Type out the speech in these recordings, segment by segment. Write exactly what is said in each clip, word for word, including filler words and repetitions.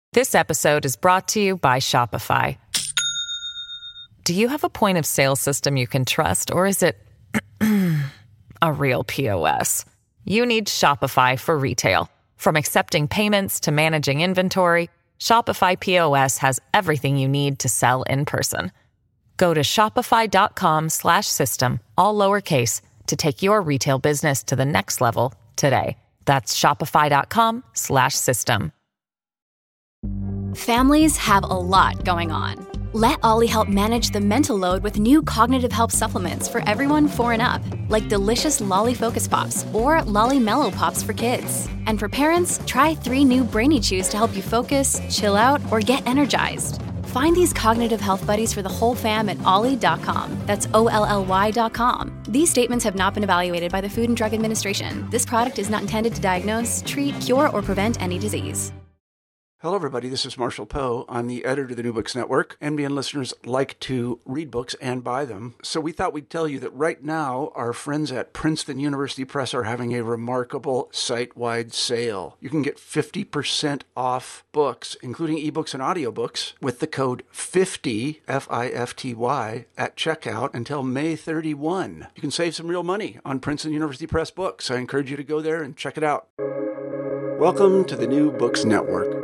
This episode is brought to you by Shopify. Do you have a point of sale system you can trust, or is it a real P O S? You need Shopify for retail. From accepting payments to managing inventory, Shopify P O S has everything you need to sell in person. Go to shopify.com slash system, all lowercase, to take your retail business to the next level today. That's shopify.com slash system. Families have a lot going on. Let Ollie help manage the mental load with new cognitive help supplements for everyone four and up, like delicious Lolly Focus Pops or Lolly Mellow Pops for kids. And for parents, try three new Brainy Chews to help you focus, chill out, or get energized. Find these cognitive health buddies for the whole fam at ollie dot com. That's O L L Y dot com. These statements have not been evaluated by the Food and Drug Administration. This product is not intended to diagnose, treat, cure, or prevent any disease. Hello, everybody. This is Marshall Poe. I'm the editor of the New Books Network. N B N listeners like to read books and buy them. So we thought we'd tell you that right now, our friends at Princeton University Press are having a remarkable site-wide sale. You can get fifty percent off books, including ebooks and audiobooks, with the code fifty, F I F T Y, at checkout until May thirty-first. You can save some real money on Princeton University Press books. I encourage you to go there and check it out. Welcome to the New Books Network.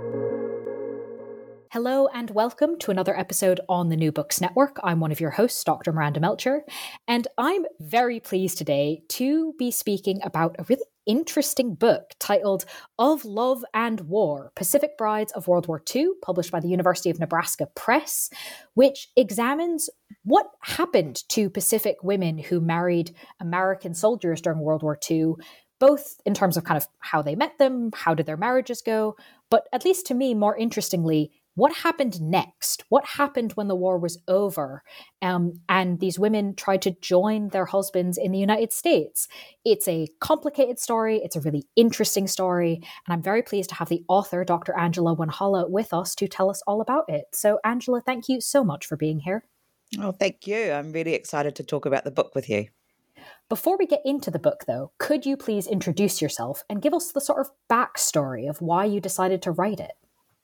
Hello and welcome to another episode on the New Books Network. I'm one of your hosts, Doctor Miranda Melcher, and I'm very pleased today to be speaking about a really interesting book titled Of Love and War, Pacific Brides of World War Two, published by the University of Nebraska Press, which examines what happened to Pacific women who married American soldiers during World War Two, both in terms of kind of how they met them, how did their marriages go, but at least to me, more interestingly, what happened next? What happened when the war was over? Um, and these women tried to join their husbands in the United States. It's a complicated story. It's a really interesting story. And I'm very pleased to have the author, Doctor Angela Wanhala, with us to tell us all about it. So, Angela, thank you so much for being here. Oh, thank you. I'm really excited to talk about the book with you. Before we get into the book, though, could you please introduce yourself and give us the sort of backstory of why you decided to write it?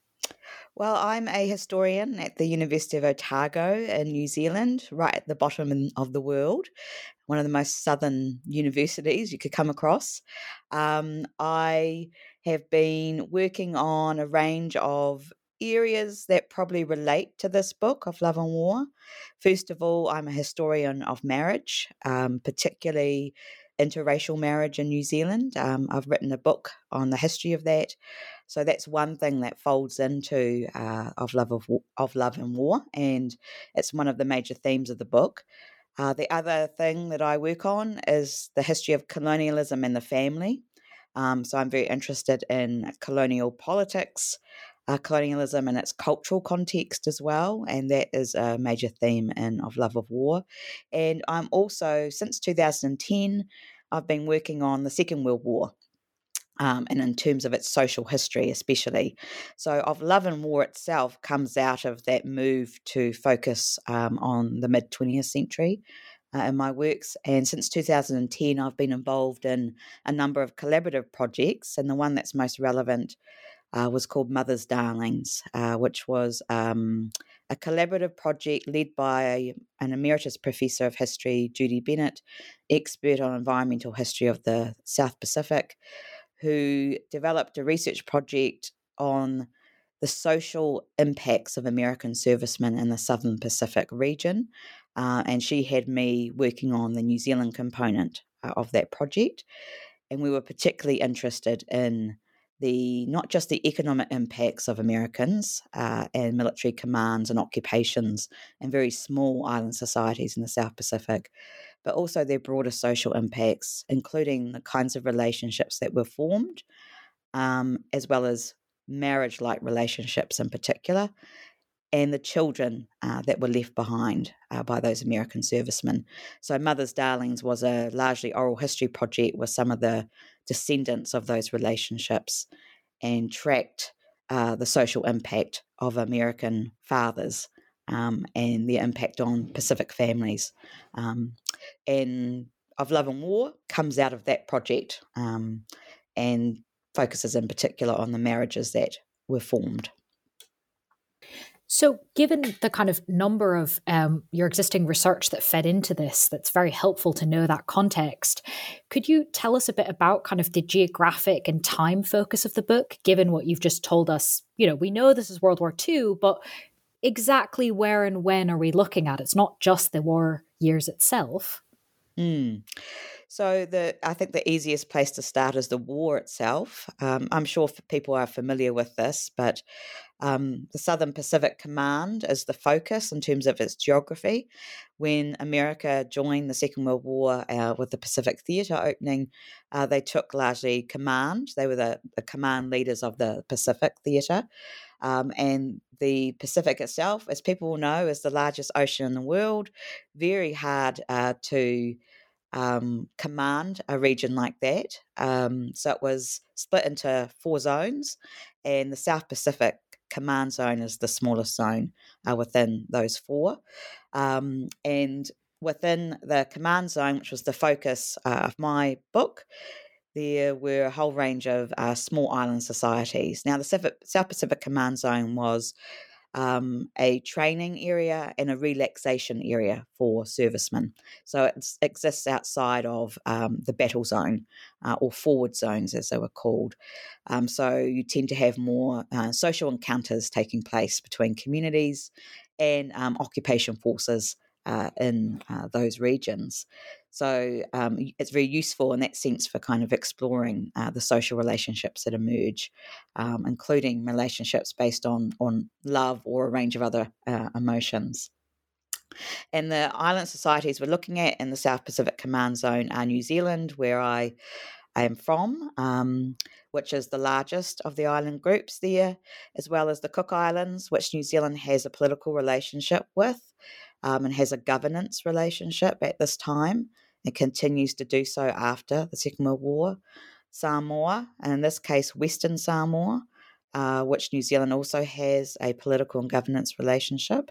Well, I'm a historian at the University of Otago in New Zealand, right at the bottom of the world, one of the most southern universities you could come across. Um, I have been working on a range of areas that probably relate to this book, Of Love and War. First of all, I'm a historian of marriage, um, particularly interracial marriage in New Zealand. Um, I've written a book on the history of that. So that's one thing that folds into uh, of love of, of love and war, and it's one of the major themes of the book. Uh, the other thing that I work on is the history of colonialism and the family. Um, so I'm very interested in colonial politics, uh, colonialism and its cultural context as well, and that is a major theme in Of Love of War. And I'm also, since two thousand ten, I've been working on the Second World War. Um, and in terms of its social history especially. So Of Love and War itself comes out of that move to focus um, on the mid-twentieth century uh, in my works. And since two thousand ten, I've been involved in a number of collaborative projects, and the one that's most relevant uh, was called Mother's Darlings, uh, which was um, a collaborative project led by an emeritus professor of history, Judy Bennett, expert on environmental history of the South Pacific, who developed a research project on the social impacts of American servicemen in the Southern Pacific region. Uh, and she had me working on the New Zealand component uh, of that project. And we were particularly interested in the not just the economic impacts of Americans uh, and military commands and occupations in very small island societies in the South Pacific, but also their broader social impacts, including the kinds of relationships that were formed, um, as well as marriage-like relationships in particular, and the children uh, that were left behind uh, by those American servicemen. So Mother's Darlings was a largely oral history project with some of the descendants of those relationships, and tracked uh, the social impact of American fathers um, and their impact on Pacific families. Um, and Of Love and War comes out of that project um, and focuses in particular on the marriages that were formed. So given the kind of number of um, your existing research that fed into this, that's very helpful to know that context, could you tell us a bit about kind of the geographic and time focus of the book, given what you've just told us? You know, we know this is World War Two, but exactly where and when are we looking at? It's not just the war years itself. Mm. So the I think the easiest place to start is the war itself. Um, I'm sure people are familiar with this, but um, the Southern Pacific Command is the focus in terms of its geography. When America joined the Second World War uh, with the Pacific Theatre opening, uh, they took largely command. They were the, the command leaders of the Pacific Theatre. Um, and the Pacific itself, as people will know, is the largest ocean in the world. Very hard uh, to um, command a region like that. Um, so it was split into four zones, and the South Pacific Command Zone is the smallest zone uh, within those four. Um, and within the Command Zone, which was the focus uh, of my book, there were a whole range of uh, small island societies. Now, the South Pacific Command Zone was um, a training area and a relaxation area for servicemen. So it exists outside of um, the battle zone uh, or forward zones, as they were called. Um, so you tend to have more uh, social encounters taking place between communities and um, occupation forces uh, in uh, those regions. So um, it's very useful in that sense for kind of exploring uh, the social relationships that emerge, um, including relationships based on, on love or a range of other uh, emotions. And the island societies we're looking at in the South Pacific Command Zone are New Zealand, where I, I am from, um, which is the largest of the island groups there, as well as the Cook Islands, which New Zealand has a political relationship with um, and has a governance relationship at this time. It continues to do so after the Second World War. Samoa, and in this case Western Samoa, uh, which New Zealand also has a political and governance relationship.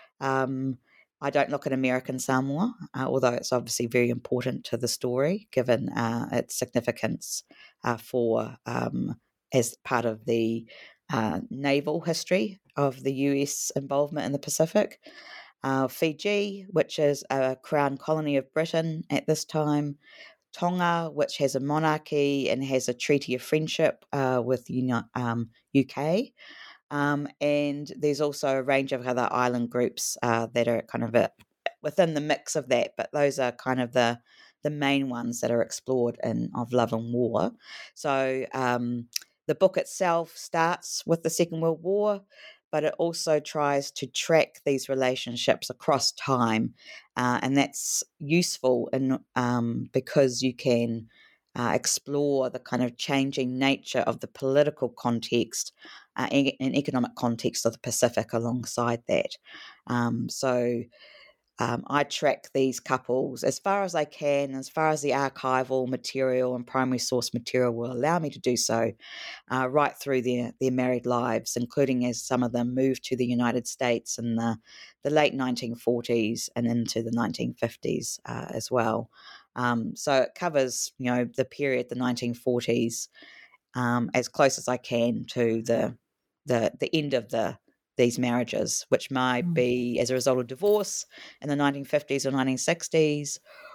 Um, I don't look at American Samoa, uh, although it's obviously very important to the story, given uh, its significance uh, for um, as part of the uh, naval history of the U S involvement in the Pacific. Uh, Fiji, which is a crown colony of Britain at this time. Tonga, which has a monarchy and has a treaty of friendship uh, with the um, U K. Um, and there's also a range of other island groups uh, that are kind of a, within the mix of that, but those are kind of the the main ones that are explored in Of Love and War. So um, the book itself starts with the Second World War, but it also tries to track these relationships across time, uh, and that's useful in, um, because you can uh, explore the kind of changing nature of the political context uh, and, and economic context of the Pacific alongside that. Um, so Um, I track these couples as far as I can, as far as the archival material and primary source material will allow me to do so, uh, right through their, their married lives, including as some of them moved to the United States in the, the late nineteen forties and into the nineteen fifties uh, as well. Um, so it covers, you know, the period, the nineteen forties, um, as close as I can to the the the end of the these marriages, which might be as a result of divorce in the nineteen fifties or nineteen sixties,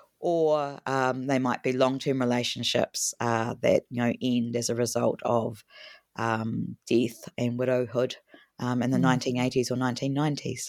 or um, they might be long-term relationships uh, that, you know, end as a result of um, death and widowhood um, in the mm. nineteen eighties or nineteen nineties.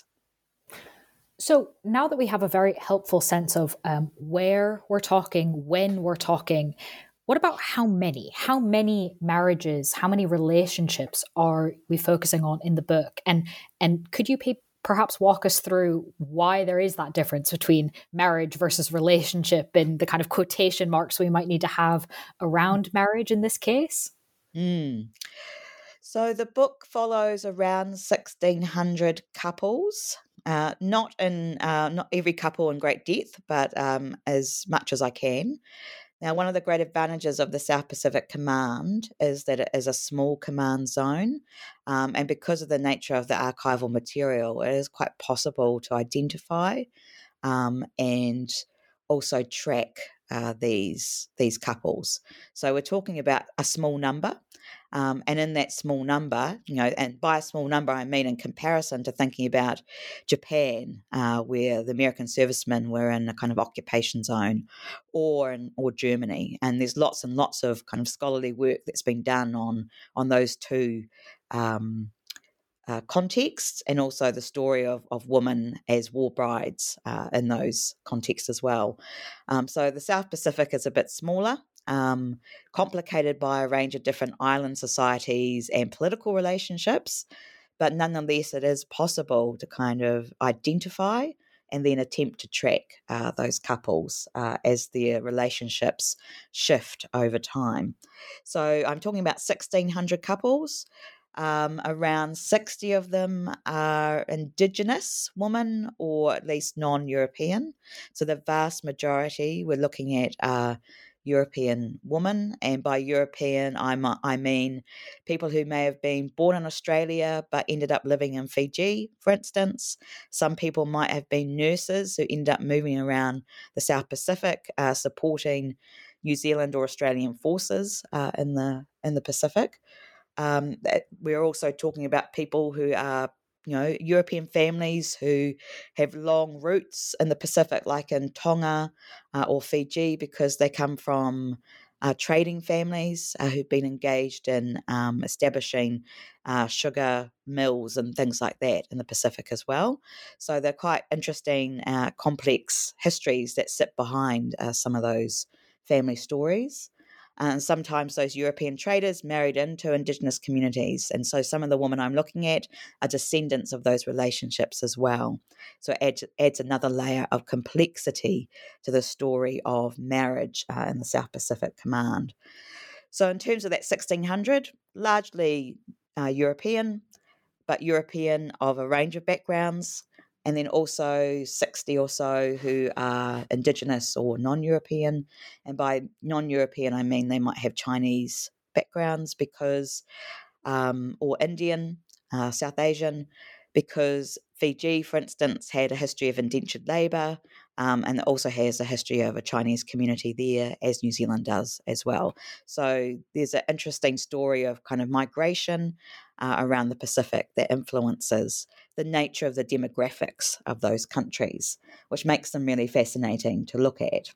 So now that we have a very helpful sense of um, where we're talking, when we're talking, what about how many? How many marriages, how many relationships are we focusing on in the book? And and could you pay, perhaps walk us through why there is that difference between marriage versus relationship and the kind of quotation marks we might need to have around marriage in this case? Mm. So the book follows around sixteen hundred couples, uh, not in uh, not every couple in great depth, but um, as much as I can. Now, one of the great advantages of the South Pacific Command is that it is a small command zone, um, and because of the nature of the archival material, it is quite possible to identify um, and also track uh, these these couples. So we're talking about a small number, Um, and in that small number, you know, and by a small number, I mean in comparison to thinking about Japan, uh, where the American servicemen were in a kind of occupation zone, or in, or Germany. And there's lots and lots of kind of scholarly work that's been done on on those two um, uh, contexts, and also the story of, of women as war brides uh, in those contexts as well. Um, so the South Pacific is a bit smaller, um, complicated by a range of different island societies and political relationships, but nonetheless it is possible to kind of identify and then attempt to track uh, those couples uh, as their relationships shift over time. So I'm talking about sixteen hundred couples. Um, around sixty of them are Indigenous women, or at least non-European. So the vast majority we're looking at are European women, and by European I'm, I mean people who may have been born in Australia but ended up living in Fiji, for instance. Some people might have been nurses who end up moving around the South Pacific, uh, supporting New Zealand or Australian forces uh, in the in the Pacific. Um, we're also talking about people who are, you know, European families who have long roots in the Pacific, like in Tonga uh, or Fiji, because they come from uh, trading families uh, who've been engaged in um, establishing uh, sugar mills and things like that in the Pacific as well. So they're quite interesting, uh, complex histories that sit behind uh, some of those family stories. And sometimes those European traders married into Indigenous communities. And so some of the women I'm looking at are descendants of those relationships as well. So it adds, adds another layer of complexity to the story of marriage uh, in the South Pacific Command. So in terms of that sixteen hundred, largely uh, European, but European of a range of backgrounds. And then also sixty or so who are Indigenous or non-European. And by non-European, I mean they might have Chinese backgrounds because, um, or Indian, uh, South Asian, because Fiji, for instance, had a history of indentured labour, um, and also has a history of a Chinese community there, as New Zealand does as well. So there's an interesting story of kind of migration uh, around the Pacific that influences the nature of the demographics of those countries, which makes them really fascinating to look at.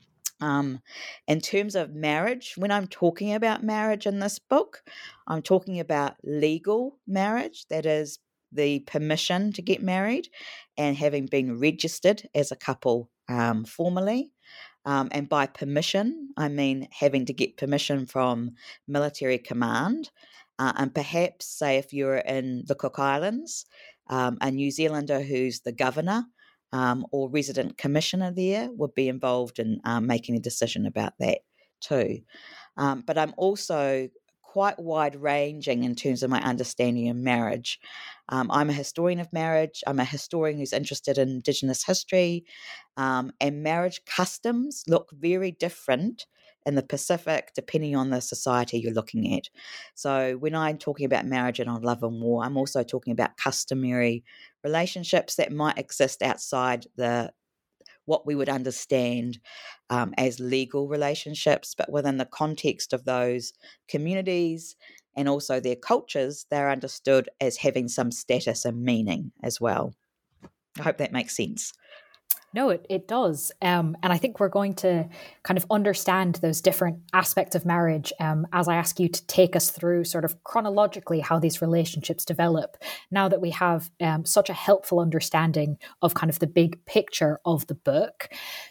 Um, in terms of marriage, when I'm talking about marriage in this book, I'm talking about legal marriage, that is the permission to get married and having been registered as a couple um, formally. Um, and by permission, I mean having to get permission from military command. Uh, and perhaps, say, if you're in the Cook Islands, um, a New Zealander who's the governor um, or resident commissioner there would be involved in um, making a decision about that too. Um, but I'm also quite wide-ranging in terms of my understanding of marriage. Um, I'm a historian of marriage. I'm a historian who's interested in Indigenous history, um, and marriage customs look very different in the Pacific depending on the society you're looking at. So when I'm talking about marriage and on Love and War, I'm also talking about customary relationships that might exist outside the what we would understand um, as legal relationships, but within the context of those communities and also their cultures, they're understood as having some status and meaning as well. I hope that makes sense. No, it, it does. Um, and I think we're going to kind of understand those different aspects of marriage um, as I ask you to take us through sort of chronologically how these relationships develop, now that we have um, such a helpful understanding of kind of the big picture of the book.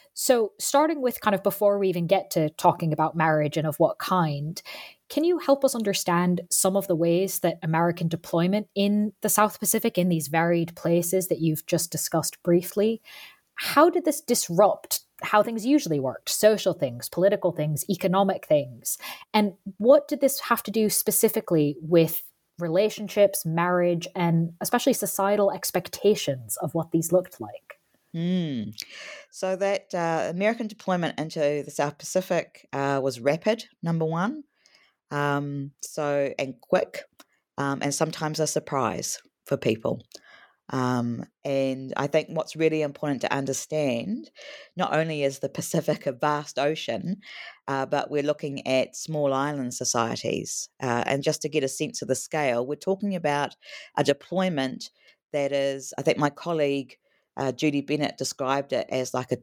So starting with kind of before we even get to talking about marriage and of what kind, can you help us understand some of the ways that American deployment in the South Pacific, in these varied places that you've just discussed briefly, how did this disrupt how things usually worked? Social things, political things, economic things. And what did this have to do specifically with relationships, marriage, and especially societal expectations of what these looked like? Mm. So that uh, American deployment into the South Pacific uh, was rapid, number one. Um, so, and quick, um, and sometimes a surprise for people. Um, and I think what's really important to understand, not only is the Pacific a vast ocean, uh, but we're looking at small island societies. Uh, and just to get a sense of the scale, we're talking about a deployment that is, I think my colleague uh, Judy Bennett described it as like a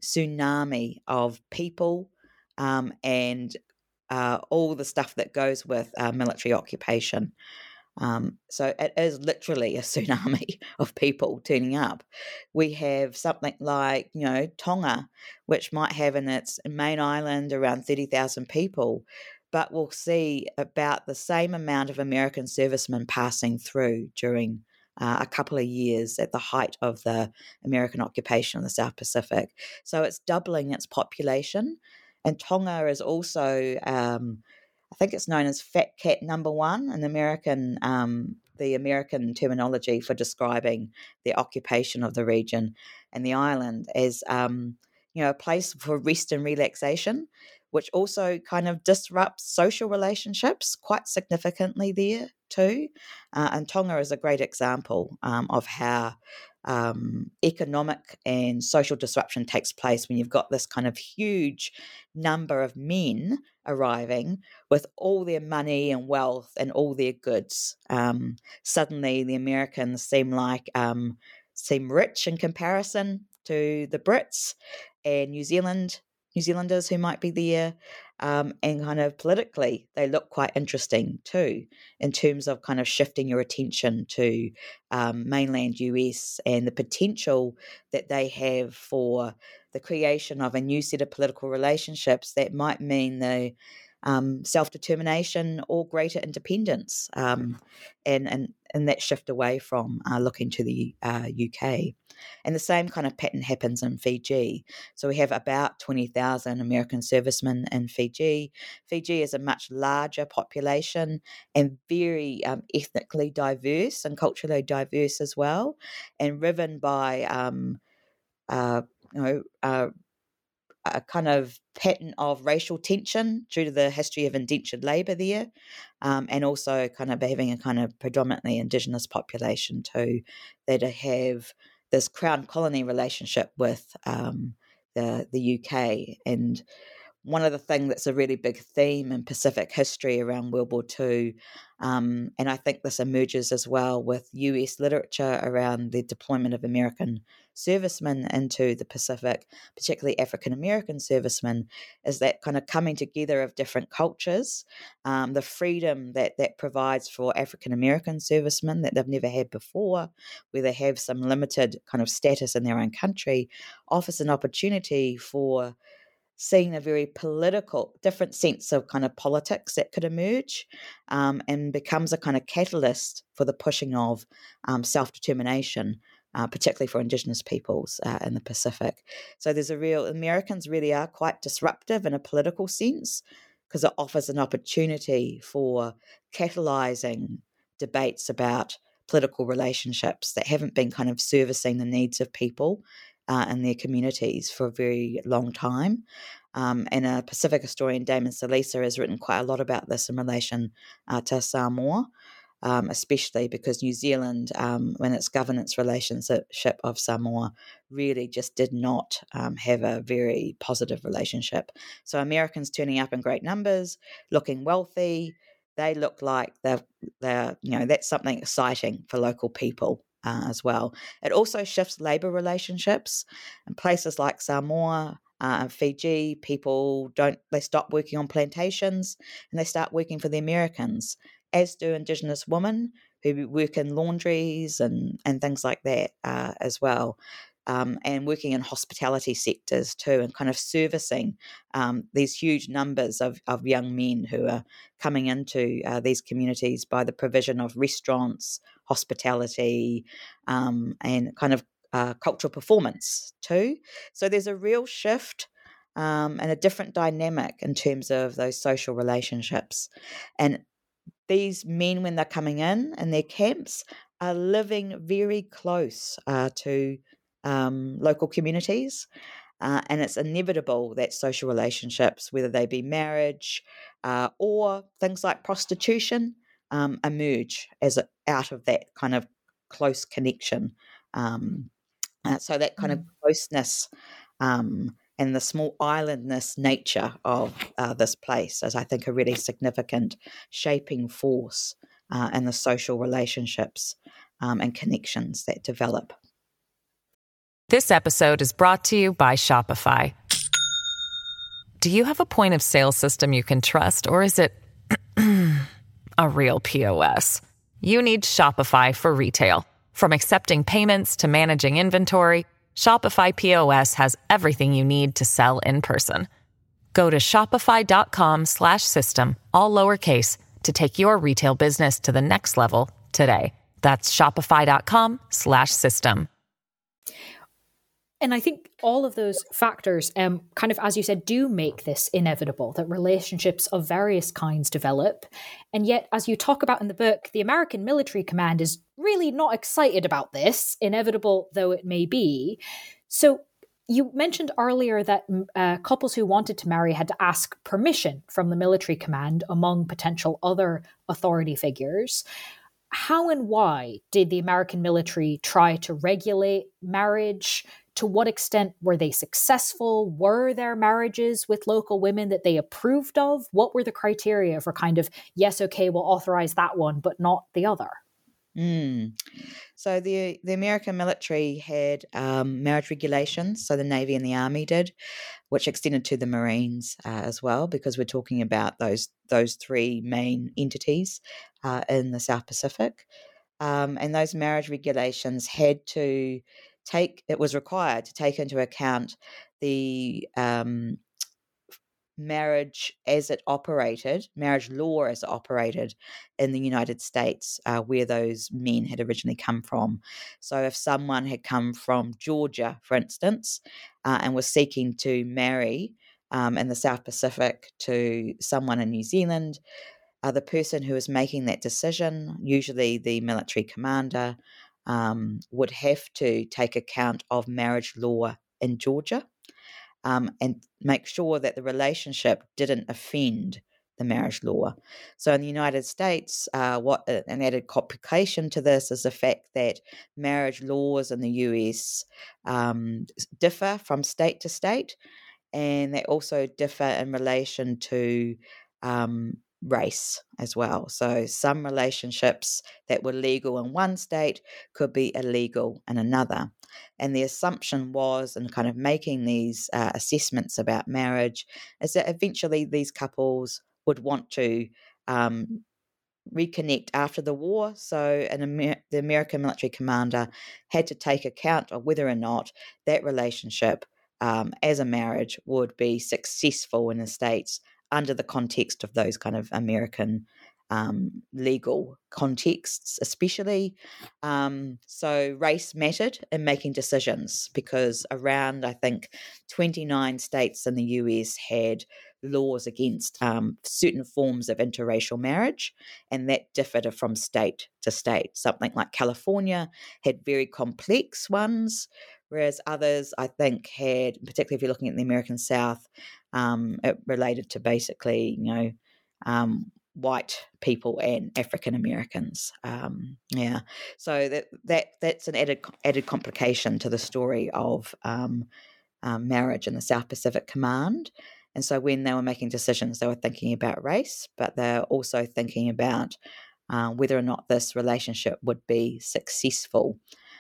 tsunami of people um, and uh, all the stuff that goes with uh, military occupation. Um, so it is literally a tsunami of people turning up. We have something like, you know, Tonga, which might have in its main island around thirty thousand people, but we'll see about the same amount of American servicemen passing through during uh, a couple of years at the height of the American occupation of the South Pacific. So it's doubling its population. And Tonga is also... Um, I think it's known as Fat Cat Number One, an American, um, the American terminology for describing the occupation of the region and the island as, um, you know, a place for rest and relaxation, which also kind of disrupts social relationships quite significantly there too. Uh, and Tonga is a great example um, of how um, economic and social disruption takes place when you've got this kind of huge number of men arriving with all their money and wealth and all their goods. Um, suddenly, the Americans seem like um, seem rich in comparison to the Brits and New Zealand. New Zealanders who might be there, um, and kind of politically, they look quite interesting too, in terms of kind of shifting your attention to um, mainland U S and the potential that they have for the creation of a new set of political relationships that might mean the um, self-determination or greater independence, um, and, and, and that shift away from uh, looking to the uh, U K. And the same kind of pattern happens in Fiji. So we have about twenty thousand American servicemen in Fiji. Fiji is a much larger population and very um, ethnically diverse and culturally diverse as well, and riven by um, uh, you know, uh, a kind of pattern of racial tension due to the history of indentured labour there, um, and also kind of having a kind of predominantly Indigenous population too, that have this crown colony relationship with um, the the U K. And one of the things that's a really big theme in Pacific history around World War Two, um, and I think this emerges as well with U S literature around the deployment of American servicemen into the Pacific, particularly African American servicemen, is that kind of coming together of different cultures, um, the freedom that that provides for African American servicemen that they've never had before, where they have some limited kind of status in their own country, offers an opportunity for seeing a very political, different sense of kind of politics that could emerge, um, and becomes a kind of catalyst for the pushing of um, self-determination, uh, particularly for Indigenous peoples uh, in the Pacific. So there's a real, Americans really are quite disruptive in a political sense because it offers an opportunity for catalysing debates about political relationships that haven't been kind of servicing the needs of people Uh, in their communities for a very long time. Um, and a Pacific historian, Damon Salisa, has written quite a lot about this in relation uh, to Samoa, um, especially because New Zealand, um, when its governance relationship of Samoa, really just did not um, have a very positive relationship. So Americans turning up in great numbers, looking wealthy, they look like they're, they're you know, that's something exciting for local people. Uh, as well. It also shifts labour relationships. In places like Samoa uh, and Fiji, people don't, they stop working on plantations and they start working for the Americans, as do Indigenous women who work in laundries and, and things like that uh, as well. Um, and working in hospitality sectors too, and kind of servicing um, these huge numbers of, of young men who are coming into uh, these communities by the provision of restaurants, hospitality, um, and kind of uh, cultural performance too. So there's a real shift um, and a different dynamic in terms of those social relationships. And these men, when they're coming in in their camps, are living very close uh, to um, local communities. Uh, and it's inevitable that social relationships, whether they be marriage uh, or things like prostitution, um, emerge as a, out of that kind of close connection. Um, uh, so that kind mm. of closeness um, and the small islandness nature of uh, this place is, I think, a really significant shaping force uh, in the social relationships um, and connections that develop. This episode is brought to you by Shopify. Do you have a point of sale system you can trust, or is it a real P O S? You need Shopify for retail. From accepting payments to managing inventory, Shopify P O S has everything you need to sell in person. Go to shopify.com slash system, all lowercase, to take your retail business to the next level today. That's shopify.com slash system. And I think all of those factors, um, kind of, as you said, do make this inevitable, that relationships of various kinds develop. And yet, as you talk about in the book, the American military command is really not excited about this, inevitable though it may be. So you mentioned earlier that uh, couples who wanted to marry had to ask permission from the military command among potential other authority figures. How and why did the American military try to regulate marriage? To what extent were they successful? Were there marriages with local women that they approved of? What were the criteria for kind of, yes, okay, we'll authorize that one, but not the other? Mm. So the the American military had um, marriage regulations, so the Navy and the Army did, which extended to the Marines uh, as well, because we're talking about those those three main entities uh, in the South Pacific. Um, and those marriage regulations had to take, it was required to take into account the um, marriage as it operated, marriage law as it operated in the United States, uh, where those men had originally come from. So if someone had come from Georgia, for instance, uh, and was seeking to marry um, in the South Pacific to someone in New Zealand, uh, the person who was making that decision, usually the military commander, um, would have to take account of marriage law in Georgia. Um, and make sure that the relationship didn't offend the marriage law. So in the United States, uh, what an added complication to this is the fact that marriage laws in the U S um, differ from state to state, and they also differ in relation to um, race as well. So some relationships that were legal in one state could be illegal in another. And the assumption was, in kind of making these uh, assessments about marriage, is that eventually these couples would want to um, reconnect after the war. So an Amer- the American military commander had to take account of whether or not that relationship um, as a marriage would be successful in the States under the context of those kind of American um, legal contexts, especially. Um, so race mattered in making decisions, because around, I think, twenty-nine states in the U S had laws against um, certain forms of interracial marriage, and that differed from state to state. Something like California had very complex ones, whereas others, I think, had, particularly if you're looking at the American South, um, it related to basically, you know, um, white people and African Americans. Um, yeah, so that that that's an added added complication to the story of um, um, marriage in the South Pacific Command. And so when they were making decisions, they were thinking about race, but they're also thinking about uh, whether or not this relationship would be successful.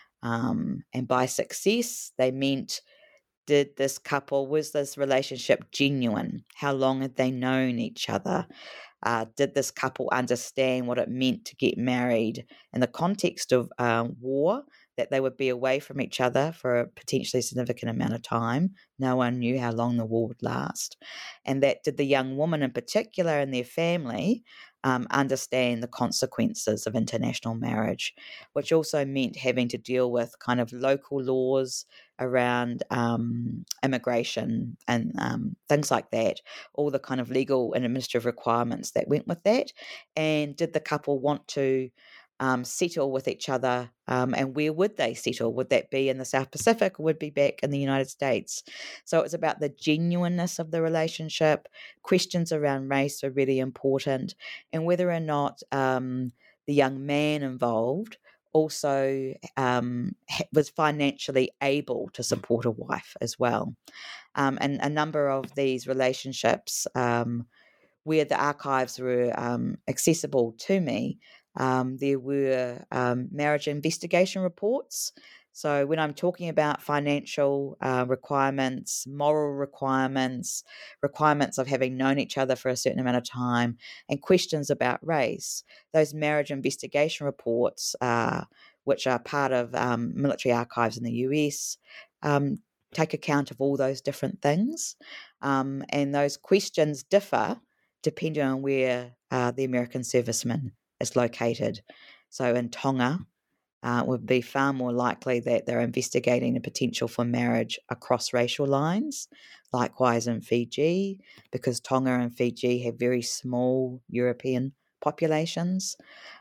Um, and by success, they meant, did this couple, was this relationship genuine? How long had they known each other? Uh, did this couple understand what it meant to get married in the context of uh, war, that they would be away from each other for a potentially significant amount of time? No one knew how long the war would last. And that did the young woman in particular and their family um, understand the consequences of international marriage, which also meant having to deal with kind of local laws around um, immigration and um, things like that, all the kind of legal and administrative requirements that went with that. And did the couple want to um, settle with each other, um, and where would they settle? Would that be in the South Pacific, or would it be back in the United States? So it's about the genuineness of the relationship. Questions around race are really important, and whether or not um, the young man involved also um, was financially able to support a wife as well. Um, and a number of these relationships um, where the archives were um, accessible to me, um, there were um, marriage investigation reports. So when I'm talking about financial uh, requirements, moral requirements, requirements of having known each other for a certain amount of time, and questions about race, those marriage investigation reports, uh, which are part of um, military archives in the U S, um, take account of all those different things. Um, and those questions differ depending on where uh, the American serviceman is located. So in Tonga, uh, it would be far more likely that they're investigating the potential for marriage across racial lines. Likewise in Fiji, because Tonga and Fiji have very small European populations.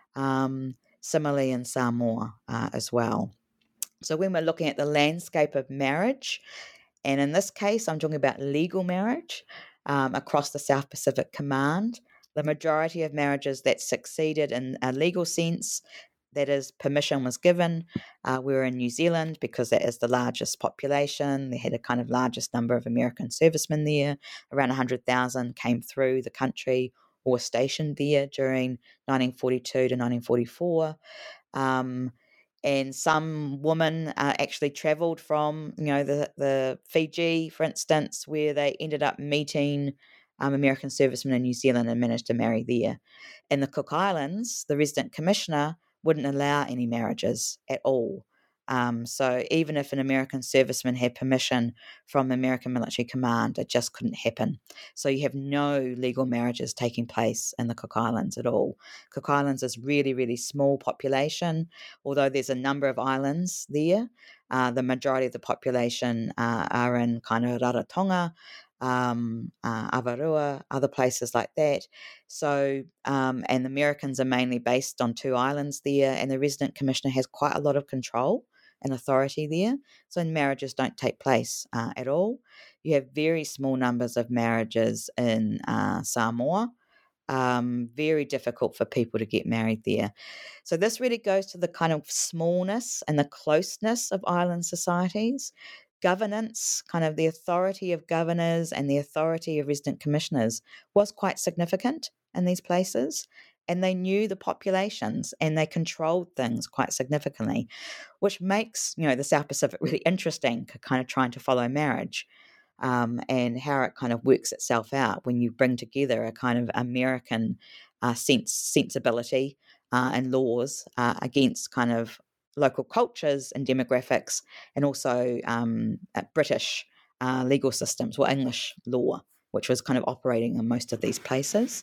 Um, similarly in Samoa uh, as well. So when we're looking at the landscape of marriage, and in this case, I'm talking about legal marriage um, across the South Pacific Command, the majority of marriages that succeeded in a legal sense, that is, permission was given, uh, were in New Zealand because that is the largest population. They had a kind of largest number of American servicemen there. Around one hundred thousand came through the country or were stationed there during nineteen forty-two to nineteen forty-four. Um, and some women uh, actually travelled from, you know, the, the Fiji, for instance, where they ended up meeting um, American servicemen in New Zealand and managed to marry there. In the Cook Islands, the resident commissioner wouldn't allow any marriages at all. Um, so even if an American serviceman had permission from American military command, it just couldn't happen. So you have no legal marriages taking place in the Cook Islands at all. Cook Islands is really, really small population, although there's a number of islands there. Uh, the majority of the population uh, are in kind of Rarotonga, um, uh, Avarua, other places like that. So, um, and the Americans are mainly based on two islands there, and the resident commissioner has quite a lot of control and authority there. So marriages don't take place uh, at all. You have very small numbers of marriages in uh, Samoa. Um, very difficult for people to get married there. So this really goes to the kind of smallness and the closeness of island societies. Governance, kind of the authority of governors and the authority of resident commissioners was quite significant in these places. And they knew the populations and they controlled things quite significantly, which makes, you know, the South Pacific really interesting, kind of trying to follow marriage. Um, and how it kind of works itself out when you bring together a kind of American uh, sense sensibility uh, and laws uh, against kind of local cultures and demographics, and also um, British uh, legal systems or English law, which was kind of operating in most of these places.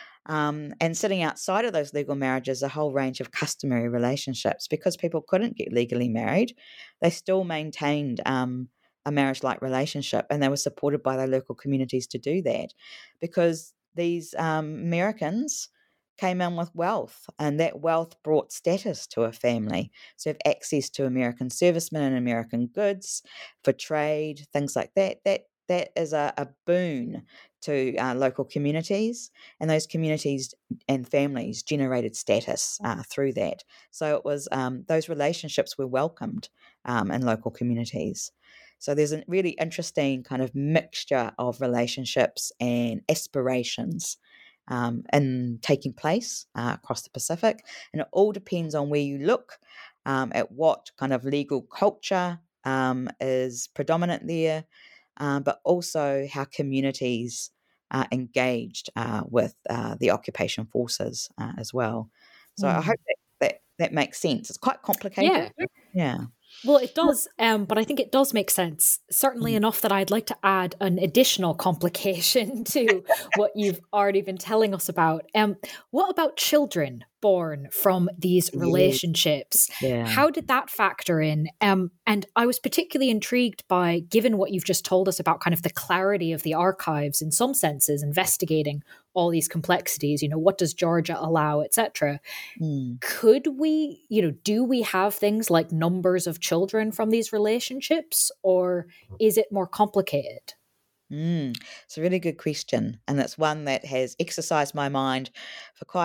Um, and sitting outside of those legal marriages, a whole range of customary relationships, because people couldn't get legally married, they still maintained um, a marriage-like relationship, and they were supported by their local communities to do that, because these um, Americans came in with wealth, and that wealth brought status to a family. So you have access to American servicemen and American goods for trade, things like that. That that is a, a boon to uh, local communities, and those communities and families generated status uh, through that. So it was um, those relationships were welcomed um, in local communities. So there's a really interesting kind of mixture of relationships and aspirations um, in taking place uh, across the Pacific. And it all depends on where you look, um, at what kind of legal culture um, is predominant there, uh, but also how communities are engaged uh, with uh, the occupation forces uh, as well. So mm. I hope that, that that makes sense. It's quite complicated. Yeah. Yeah. Well, it does, um, but I think it does make sense, certainly mm. enough that I'd like to add an additional complication to what you've already been telling us about. Um, what about children born from these relationships? Yeah. How did that factor in? Um, and I was particularly intrigued by, given what you've just told us about kind of the clarity of the archives in some senses, investigating all these complexities, you know, what does Georgia allow, et cetera. Mm. Could we, you know, do we have things like numbers of children from these relationships, or is it more complicated? Mm. It's a really good question, and it's one that has exercised my mind for quite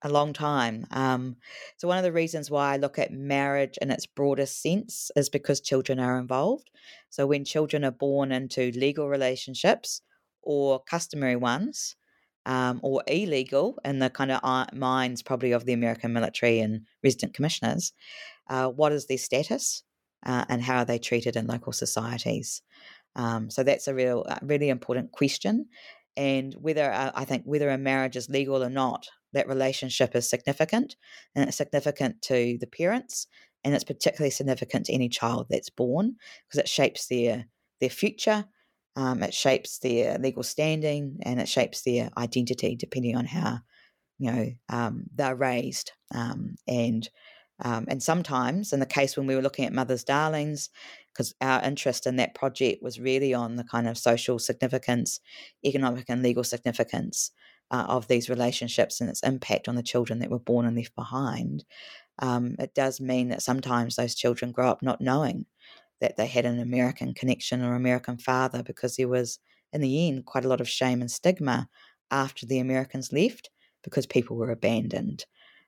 a long time. Um, so one of the reasons why I look at marriage in its broadest sense is because children are involved. So when children are born into legal relationships or customary ones, um, or illegal in the kind of minds probably of the American military and resident commissioners, uh, what is their status uh, and how are they treated in local societies? Um, so that's a real, uh, really important question. And whether uh, I think whether a marriage is legal or not, that relationship is significant, and it's significant to the parents, and it's particularly significant to any child that's born because it shapes their their future, um, it shapes their legal standing, and it shapes their identity depending on how you know um, they're raised. Um, and um, and sometimes, in the case when we were looking at Mother's Darlings, because our interest in that project was really on the kind of social significance, economic and legal significance uh, of these relationships and its impact on the children that were born and left behind, um, it does mean that sometimes those children grow up not knowing that they had an American connection or American father, because there was, in the end, quite a lot of shame and stigma after the Americans left because people were abandoned.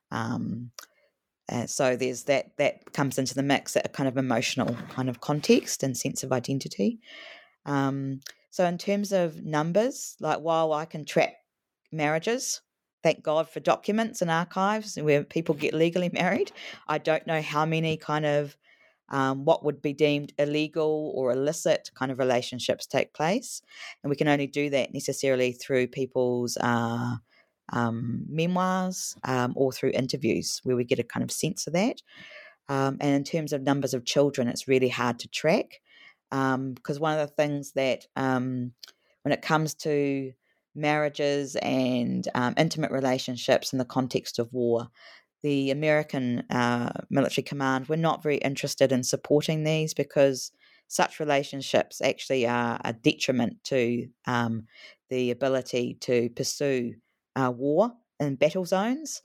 Um, And so there's that that comes into the mix, that kind of emotional kind of context and sense of identity. Um, so in terms of numbers, like while I can track marriages, thank God for documents and archives where people get legally married, I don't know how many kind of um, what would be deemed illegal or illicit kind of relationships take place. And we can only do that necessarily through people's uh, um, memoirs um, or through interviews where we get a kind of sense of that. Um, and in terms of numbers of children, it's really hard to track um, because one of the things that um, when it comes to marriages and um, intimate relationships in the context of war, the American uh, military command were not very interested in supporting these because such relationships actually are a detriment to um, the ability to pursue uh, war in battle zones.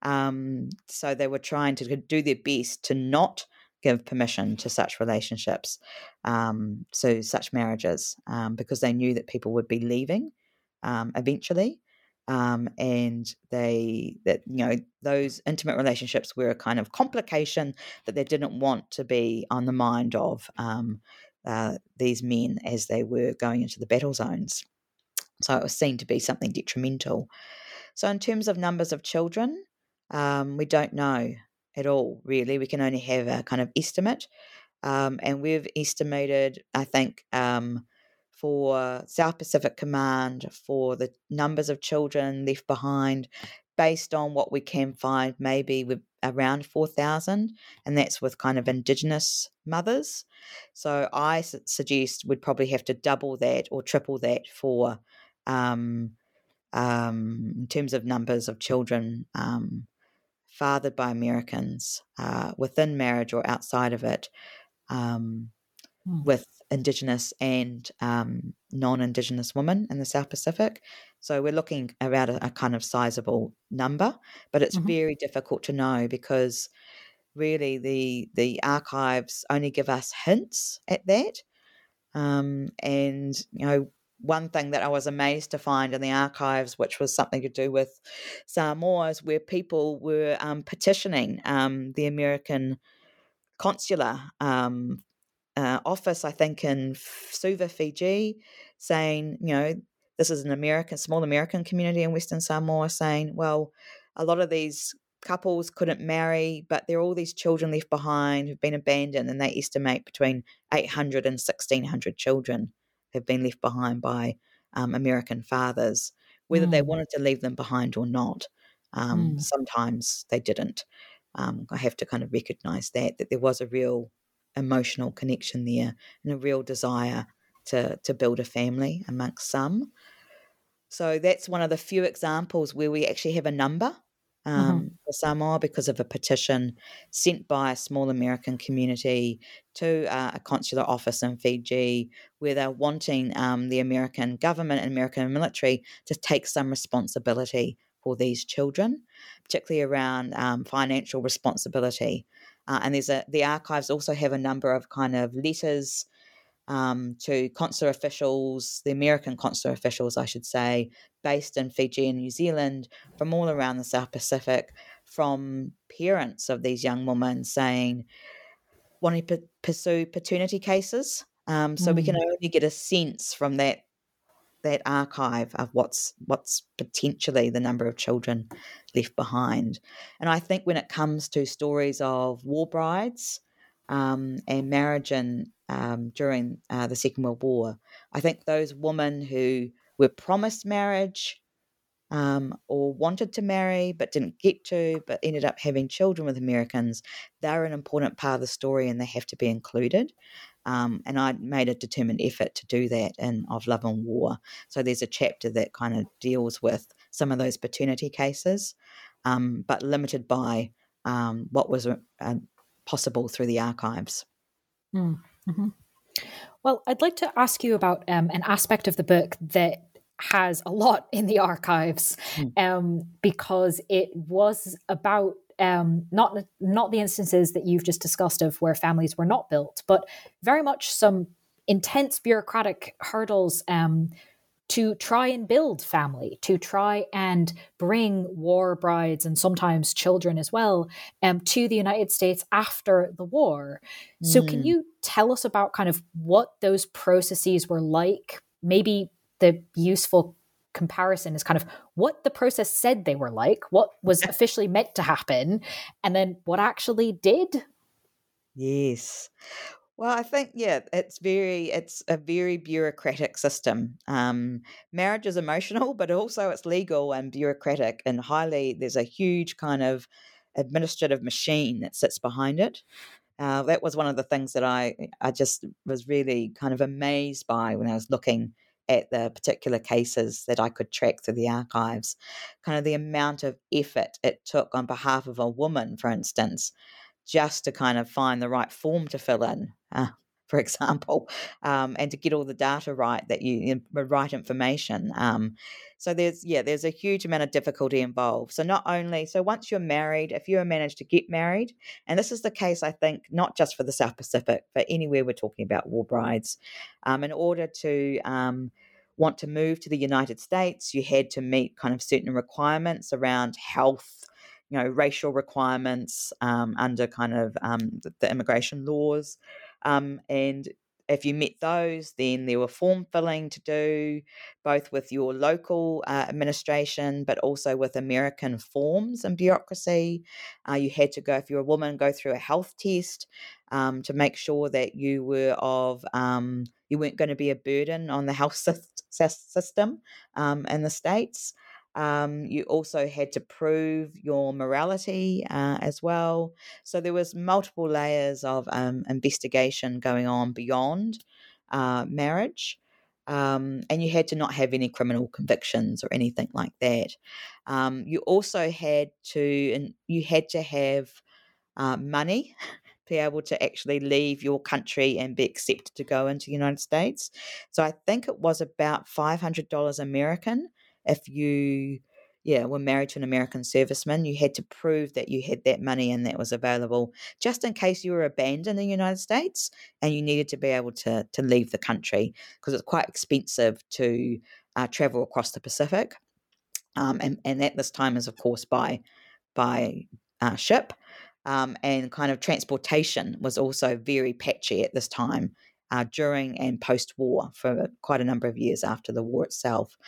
Um, so they were trying to do their best to not give permission to such relationships, um, to such marriages, um, because they knew that people would be leaving um, eventually. Um, and they that you know those intimate relationships were a kind of complication that they didn't want to be on the mind of um, uh, these men as they were going into the battle zones. So it was seen to be something detrimental. So in terms of numbers of children, um, we don't know at all, really. We can only have a kind of estimate. Um, and we've estimated, I think, um, for South Pacific Command, for the numbers of children left behind, based on what we can find, maybe with around four thousand, and that's with kind of Indigenous mothers. So I su- suggest we'd probably have to double that or triple that for um, um, in terms of numbers of children um, fathered by Americans uh, within marriage or outside of it, um, Hmm. with Indigenous and um, non-Indigenous women in the South Pacific. So we're looking around a, a kind of sizable number, but it's Mhm. very difficult to know because really the the archives only give us hints at that. Um, and, you know, one thing that I was amazed to find in the archives, which was something to do with Samoas, where people were um, petitioning um, the American consular um, uh, office, I think, in Suva, Fiji, saying, you know, this is an American, small American community in Western Samoa, saying, well, a lot of these couples couldn't marry, but there are all these children left behind who've been abandoned, and they estimate between eight hundred and sixteen hundred children have been left behind by um, American fathers, whether they Mm. wanted to leave them behind or not. Um, Mm. sometimes they didn't. Um, I have to kind of recognise that, that there was a real emotional connection there and a real desire to to build a family amongst some. So that's one of the few examples where we actually have a number um, Mhm. for Samoa because of a petition sent by a small American community to uh, a consular office in Fiji, where they're wanting um, the American government and American military to take some responsibility for these children, particularly around um, financial responsibility. Uh, and there's a the archives also have a number of kind of letters um, to consular officials, the American consular officials, I should say, based in Fiji and New Zealand, from all around the South Pacific, from parents of these young women saying, wanting to p- pursue paternity cases. Um, so we can Mm. only get a sense from that that archive of what's what's potentially the number of children left behind. And I think when it comes to stories of war brides um, and marriage in, um, during uh, the Second World War, I think those women who were promised marriage um, or wanted to marry but didn't get to, but ended up having children with Americans, they're an important part of the story and they have to be included. Um, and I made a determined effort to do that in Of Love and War. So there's a chapter that kind of deals with some of those paternity cases, um, but limited by um, what was uh, possible through the archives. Mm-hmm. Well, I'd like to ask you about um, an aspect of the book that has a lot in the archives, mm. um, because it was about um, not not the instances that you've just discussed of where families were not built, but very much some intense bureaucratic hurdles um, to try and build family, to try and bring war brides and sometimes children as well um, to the United States after the war. So mm. can you tell us about kind of what those processes were like? Maybe the useful comparison is kind of what the process said they were like, what was officially meant to happen, and then what actually did. Yes. Well, I think, yeah, it's very, it's a very bureaucratic system. Um, marriage is emotional, but also it's legal and bureaucratic and highly, there's a huge kind of administrative machine that sits behind it. Uh, that was one of the things that I, I just was really kind of amazed by when I was looking at the particular cases that I could track through the archives, kind of the amount of effort it took on behalf of a woman, for instance, just to kind of find the right form to fill in, uh, for example, um, and to get all the data right, that you, the right information. Um, so there's, yeah, there's a huge amount of difficulty involved. So not only, so once you're married, if you manage to get married, and this is the case, I think, not just for the South Pacific, but anywhere we're talking about war brides, um, in order to um, want to move to the United States, you had to meet kind of certain requirements around health, you know, racial requirements um, under kind of um, the, the immigration laws. Um, and if you met those, then there were form filling to do, both with your local uh, administration, but also with American forms and bureaucracy. Uh, you had to go, if you're a woman, go through a health test um, to make sure that you were of, um, you weren't going to be a burden on the health system um, in the States. Um, you also had to prove your morality uh, as well. So there was multiple layers of um, investigation going on beyond uh, marriage. Um, and you had to not have any criminal convictions or anything like that. Um, you also had to, and you had to have uh, money to be able to actually leave your country and be accepted to go into the United States. So I think it was about five hundred dollars American. If you, yeah, were married to an American serviceman, you had to prove that you had that money and that was available just in case you were abandoned in the United States and you needed to be able to, to leave the country, because it's quite expensive to uh, travel across the Pacific. Um, and, and at this time is, of course, by, by uh, ship. Um, and kind of transportation was also very patchy at this time, uh, during and post-war, for quite a number of years after the war itself.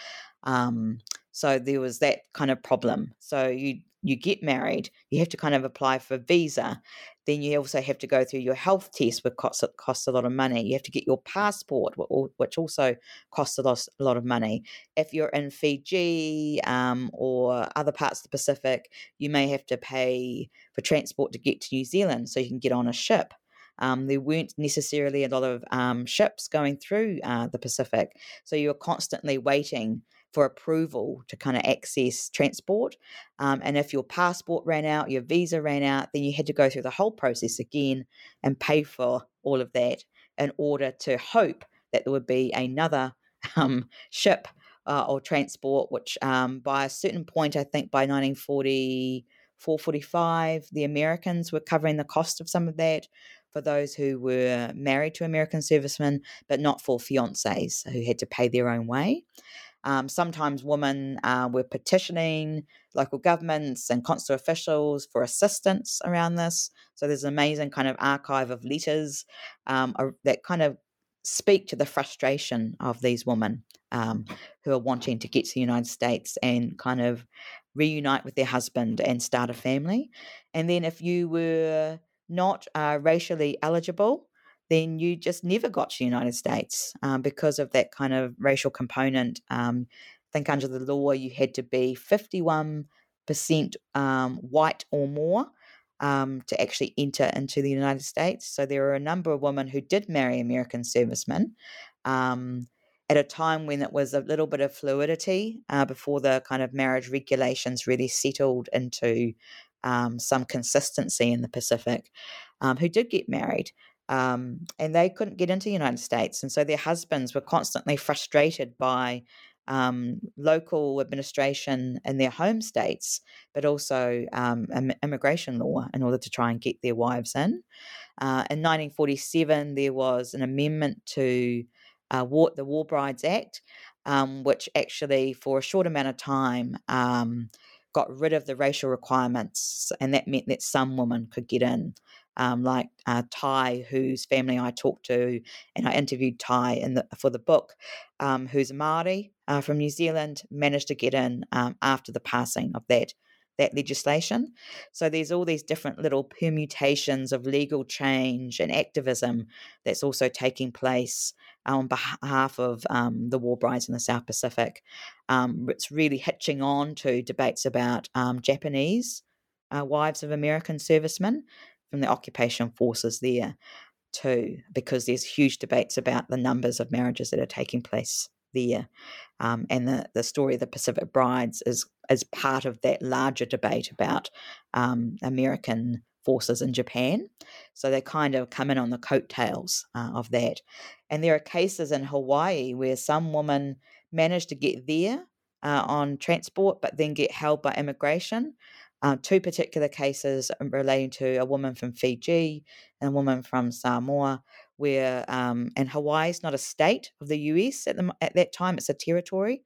Um, so there was that kind of problem. So you you get married, you have to kind of apply for a visa. Then you also have to go through your health test, which costs, costs a lot of money. You have to get your passport, which also costs a lot, a lot of money. If you're in Fiji um, or other parts of the Pacific, you may have to pay for transport to get to New Zealand so you can get on a ship. Um, there weren't necessarily a lot of um, ships going through uh, the Pacific. So you're constantly waiting for approval to kind of access transport. Um, and if your passport ran out, your visa ran out, then you had to go through the whole process again and pay for all of that in order to hope that there would be another um, ship uh, or transport, which um, by a certain point, I think by nineteen forty-four, forty-five, the Americans were covering the cost of some of that, for those who were married to American servicemen, but not for fiancés who had to pay their own way. Um, sometimes women uh, were petitioning local governments and consular officials for assistance around this. So there's an amazing kind of archive of letters um, that kind of speak to the frustration of these women um, who are wanting to get to the United States and kind of reunite with their husband and start a family. And then if you were not uh, racially eligible, then you just never got to the United States um, because of that kind of racial component. Um, I think under the law you had to be fifty-one percent um, white or more um, to actually enter into the United States. So there are a number of women who did marry American servicemen um, at a time when it was a little bit of fluidity uh, before the kind of marriage regulations really settled into um, some consistency in the Pacific, um, who did get married. Um, and they couldn't get into the United States. And so their husbands were constantly frustrated by um, local administration in their home states, but also um, immigration law in order to try and get their wives in. Uh, in nineteen forty-seven, there was an amendment to uh, war, the War Brides Act, um, which actually for a short amount of time um, got rid of the racial requirements, and that meant that some women could get in. Um, like uh, Ty, whose family I talked to, and I interviewed Ty in the, for the book, um, who's a Māori uh, from New Zealand, managed to get in um, after the passing of that that legislation. So there's all these different little permutations of legal change and activism that's also taking place on behalf of um, the war brides in the South Pacific. Um, it's really hitching on to debates about um, Japanese uh, wives of American servicemen from the occupation forces there too, because there's huge debates about the numbers of marriages that are taking place there. Um, and the, the story of the Pacific Brides is, is part of that larger debate about um, American forces in Japan. So they kind of come in on the coattails uh, of that. And there are cases in Hawaii where some women manage to get there uh, on transport, but then get held by immigration. Uh, two particular cases relating to a woman from Fiji and a woman from Samoa, where um, and Hawaii is not a state of the U S at the at that time; it's a territory.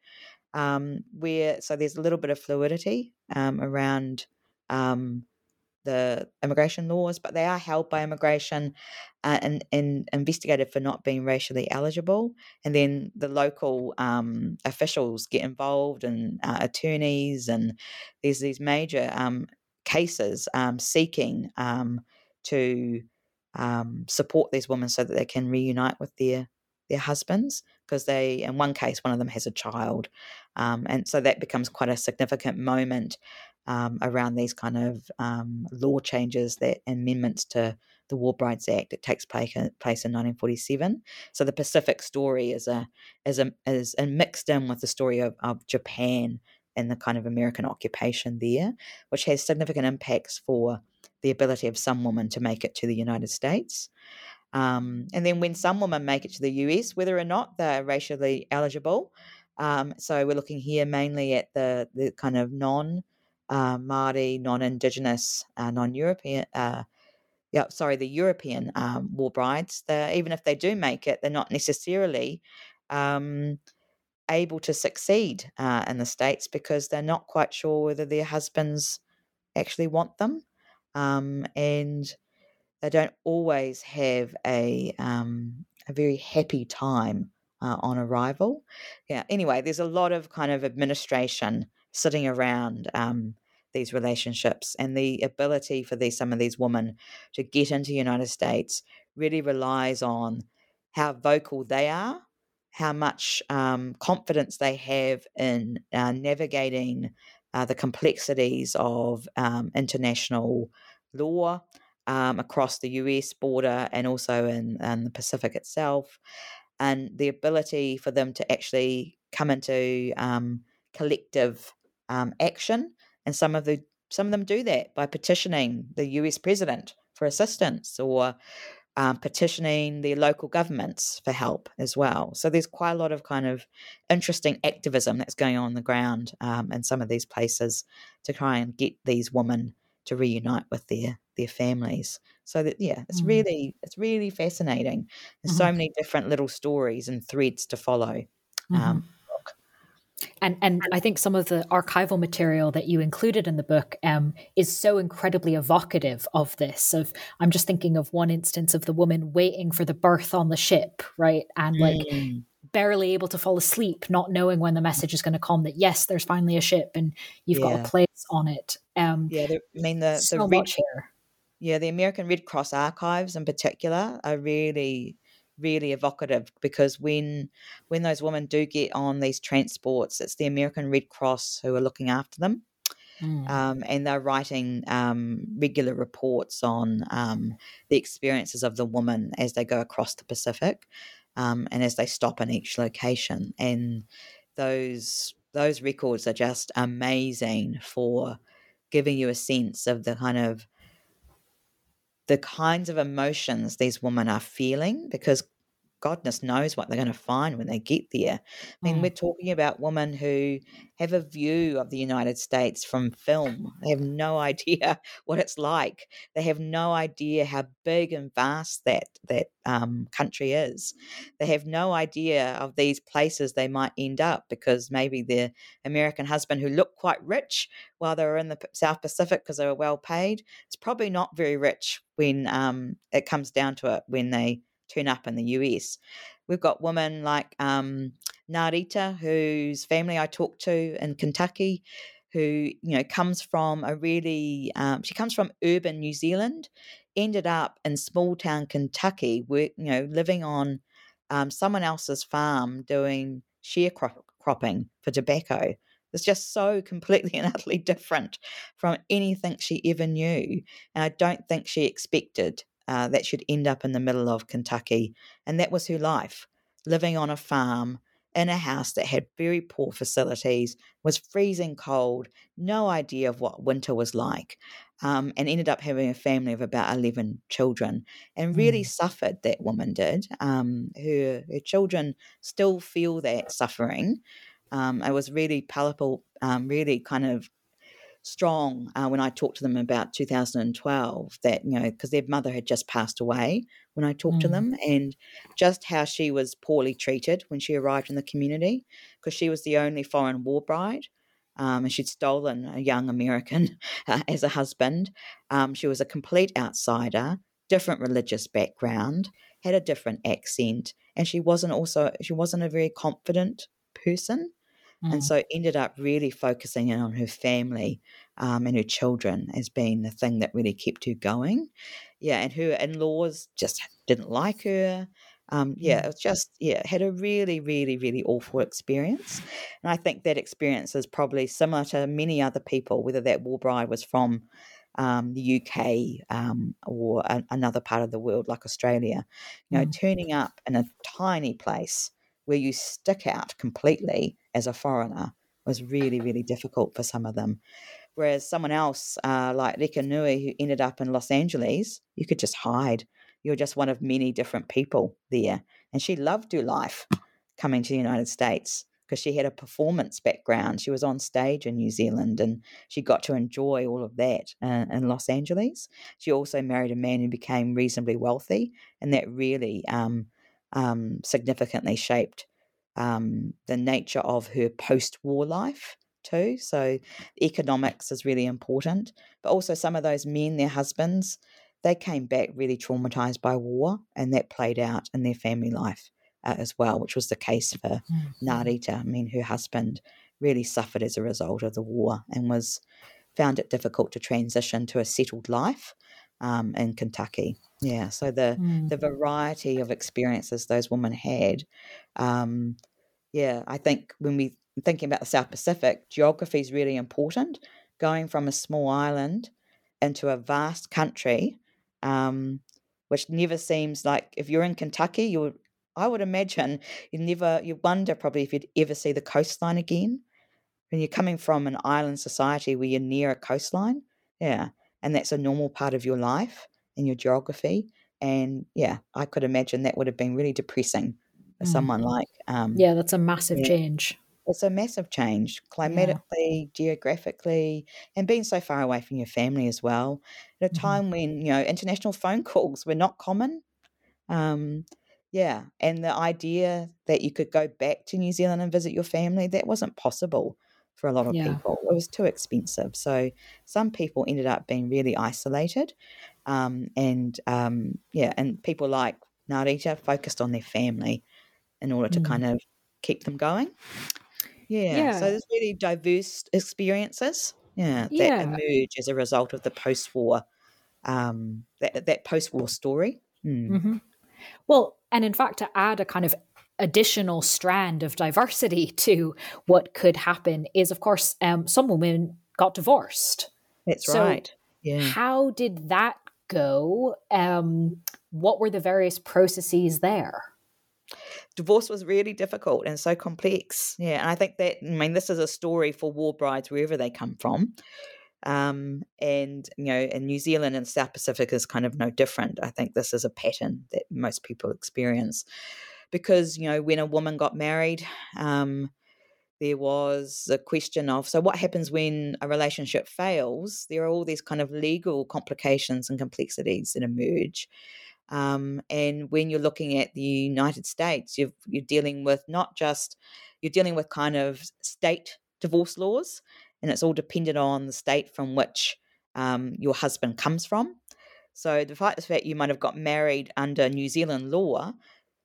Um, where so there's a little bit of fluidity um, around um, the immigration laws, but they are held by immigration uh, and, and investigated for not being racially eligible. And then the local um, officials get involved, and uh, attorneys, and there's these major um, cases um, seeking um, to um, support these women so that they can reunite with their their husbands, because they, in one case, one of them has a child. Um, and so that becomes quite a significant moment Um, around these kind of um, law changes, that amendments to the War Brides Act that takes place, place in nineteen forty-seven. So the Pacific story is a is a is a mixed in with the story of, of Japan and the kind of American occupation there, which has significant impacts for the ability of some women to make it to the United States. Um, and then when some women make it to the U S, whether or not they're racially eligible, um, so we're looking here mainly at the the kind of non Uh, Māori, non-Indigenous, uh, non-European, uh, yeah, sorry, the European um, war brides. Even if they do make it, they're not necessarily um, able to succeed uh, in the States, because they're not quite sure whether their husbands actually want them, um, and they don't always have a um, a very happy time uh, on arrival. Yeah. Anyway, there's a lot of kind of administration sitting around um, these relationships, and the ability for these some of these women to get into the United States really relies on how vocal they are, how much um, confidence they have in uh, navigating uh, the complexities of um, international law um, across the U S border, and also in, in the Pacific itself, and the ability for them to actually come into um, collective um, action. And some of the some of them do that by petitioning the U S president for assistance, or um, petitioning the local governments for help as well. So there's quite a lot of kind of interesting activism that's going on on the ground um, in some of these places to try and get these women to reunite with their their families. So that, yeah, it's Mm. really, it's really fascinating. There's Mm-hmm. so many different little stories and threads to follow. Mm-hmm. Um, And and I think some of the archival material that you included in the book um, is so incredibly evocative of this. Of I'm just thinking of one instance of the woman waiting for the berth on the ship, right, and like mm, barely able to fall asleep, not knowing when the message is going to come that yes, there's finally a ship and you've got yeah, a place on it. Um, yeah. The, I mean, the the so red, much here. yeah, the American Red Cross archives in particular are really, really evocative, because when when those women do get on these transports, it's the American Red Cross who are looking after them. Mm. Um, and they're writing um, regular reports on um, the experiences of the woman as they go across the Pacific, um, and as they stop in each location. And those those records are just amazing for giving you a sense of the kind of the kinds of emotions these women are feeling, because goodness knows what they're going to find when they get there. I mean, Mm. we're talking about women who have a view of the United States from film. They have no idea what it's like. They have no idea how big and vast that that um, country is. They have no idea of these places they might end up, because maybe their American husband, who looked quite rich while they were in the South Pacific because they were well paid, is probably not very rich when um, it comes down to it, when they turn up in the U S. We've got women like um, Narita, whose family I talked to in Kentucky, who, you know, comes from a really, um, she comes from urban New Zealand, ended up in small town Kentucky, where, you know, living on um, someone else's farm doing sharecropping for tobacco. It's just so completely and utterly different from anything she ever knew. And I don't think she expected Uh, that she'd end up in the middle of Kentucky. And that was her life, living on a farm in a house that had very poor facilities, was freezing cold, no idea of what winter was like, um, and ended up having a family of about eleven children, and really Mm. suffered, that woman did. Um, her, her children still feel that suffering. Um, it was really palpable, um, really kind of strong uh, when I talked to them about two thousand twelve, that, you know, because their mother had just passed away when I talked to Mm. them, and just how she was poorly treated when she arrived in the community, because she was the only foreign war bride. Um, and she'd stolen a young American uh, as a husband. Um, she was a complete outsider, different religious background, had a different accent, and she wasn't also she wasn't a very confident person. And Mm. so ended up really focusing in on her family um, and her children as being the thing that really kept her going. Yeah, and her in-laws just didn't like her. Um, yeah, it Mm. was just, yeah, had a really, really, really awful experience. And I think that experience is probably similar to many other people, whether that war bride was from um, the U K um, or a, another part of the world like Australia. You know, Mm. turning up in a tiny place where you stick out completely as a foreigner was really, really difficult for some of them. Whereas someone else, uh, like Rika Nui, who ended up in Los Angeles, you could just hide. You're just one of many different people there. And she loved her life coming to the United States, because she had a performance background. She was on stage in New Zealand, and she got to enjoy all of that uh, in Los Angeles. She also married a man who became reasonably wealthy, and that really um, um, significantly shaped um, the nature of her post-war life too. So economics is really important, but also some of those men, their husbands, they came back really traumatized by war, and that played out in their family life uh, as well, which was the case for Mm. Narita. I mean, her husband really suffered as a result of the war, and was found it difficult to transition to a settled life um, in Kentucky. Yeah, so the Mm. the variety of experiences those women had. Um, yeah, I think when we thinking about the South Pacific, geography is really important. Going from a small island into a vast country, um, which never seems like, if you're in Kentucky, you would, I would imagine you never, you wonder probably if you'd ever see the coastline again. When you're coming from an island society where you're near a coastline, yeah, and that's a normal part of your life and your geography. And yeah, I could imagine that would have been really depressing for Mm. someone like, um, Yeah, that's a massive yeah, change. It's a massive change climatically, geographically, and being so far away from your family as well. At a Mhm. time when, you know, international phone calls were not common. Um, yeah, and the idea that you could go back to New Zealand and visit your family, that wasn't possible for a lot of Yeah. people. It was too expensive. So some people ended up being really isolated. Um, and um, yeah, and people like Narita focused on their family in order to Mm. kind of keep them going. Yeah, so Yeah. there's really diverse experiences, yeah, that Yeah. emerge as a result of the post-war, um, that that post-war story. Mm. hmm Well, and in fact, to add a kind of additional strand of diversity to what could happen is, of course, um, some women got divorced. That's So, right. Yeah. how did that go? Um, what were the various processes there? Divorce was really difficult and so complex. Yeah, and I think that, I mean, this is a story for war brides wherever they come from. Um, and, you know, in New Zealand and South Pacific is kind of no different. I think this is a pattern that most people experience because, you know, when a woman got married, um, there was a question of, so what happens when a relationship fails? There are all these kind of legal complications and complexities that emerge. Um, and when you're looking at the United States, you've, you're dealing with not just, you're dealing with kind of state divorce laws, and it's all dependent on the state from which um, your husband comes from. So the fact that you might have got married under New Zealand law,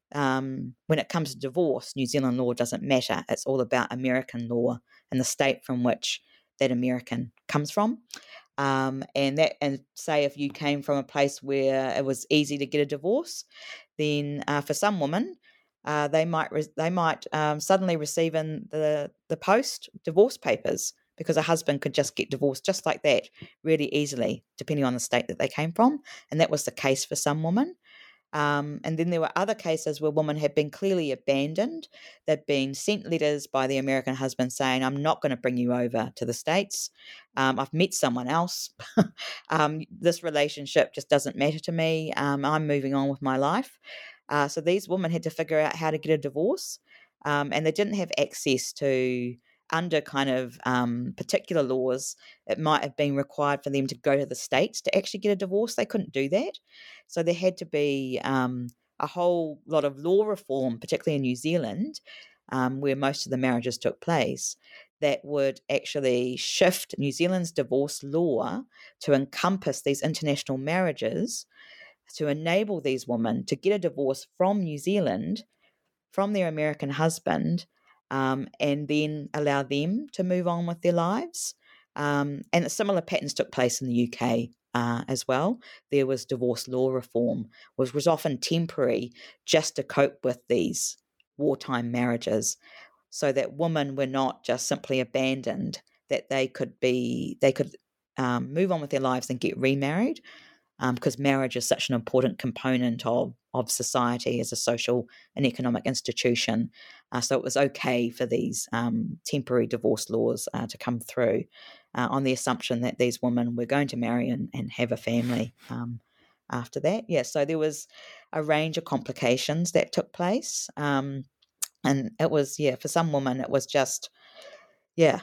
um, when it comes to divorce, New Zealand law doesn't matter. It's all about American law and the state from which that American comes from. Um, and that, and say if you came from a place where it was easy to get a divorce, then uh, for some women, uh, they might re- they might um, suddenly receive in the the post divorce papers because a husband could just get divorced just like that really easily, depending on the state that they came from, and that was the case for some women. Um, and then there were other cases where women had been clearly abandoned. They'd been sent letters by the American husband saying, I'm not going to bring you over to the States. Um, I've met someone else. um, this relationship just doesn't matter to me. Um, I'm moving on with my life. Uh, so these women had to figure out how to get a divorce. Um, and they didn't have access to, under kind of um, particular laws, it might have been required for them to go to the States to actually get a divorce. They couldn't do that. So there had to be um, a whole lot of law reform, particularly in New Zealand, um, where most of the marriages took place, that would actually shift New Zealand's divorce law to encompass these international marriages, to enable these women to get a divorce from New Zealand, from their American husband, um, and then allow them to move on with their lives. Um, and similar patterns took place in the U K uh, as well. There was divorce law reform, which was often temporary just to cope with these wartime marriages, so that women were not just simply abandoned, that they could be, they could um, move on with their lives and get remarried, um, because marriage is such an important component of, of society as a social and economic institution. Uh, so it was okay for these um, temporary divorce laws uh, to come through uh, on the assumption that these women were going to marry and, and have a family um, after that. Yeah, so there was a range of complications that took place. Um, and it was, yeah, for some women, it was just, yeah,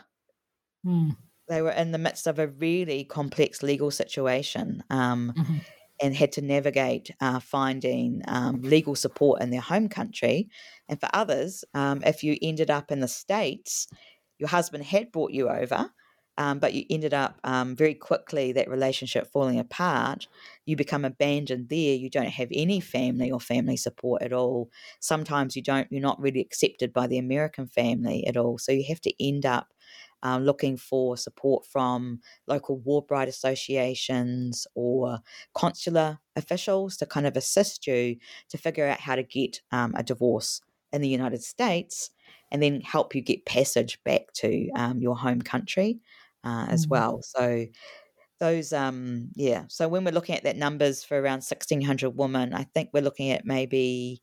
Mm. they were in the midst of a really complex legal situation. Um, hmm and had to navigate uh, finding um, legal support in their home country. And for others, um, if you ended up in the States, your husband had brought you over, um, but you ended up um, very quickly, that relationship falling apart, you become abandoned there. You don't have any family or family support at all. Sometimes you don't, you're not really accepted by the American family at all. So you have to end up uh, looking for support from local war bride associations or consular officials to kind of assist you to figure out how to get um, a divorce in the United States, and then help you get passage back to um, your home country uh, as Mm. well. So those, um, yeah. So when we're looking at that numbers for around sixteen hundred women, I think we're looking at maybe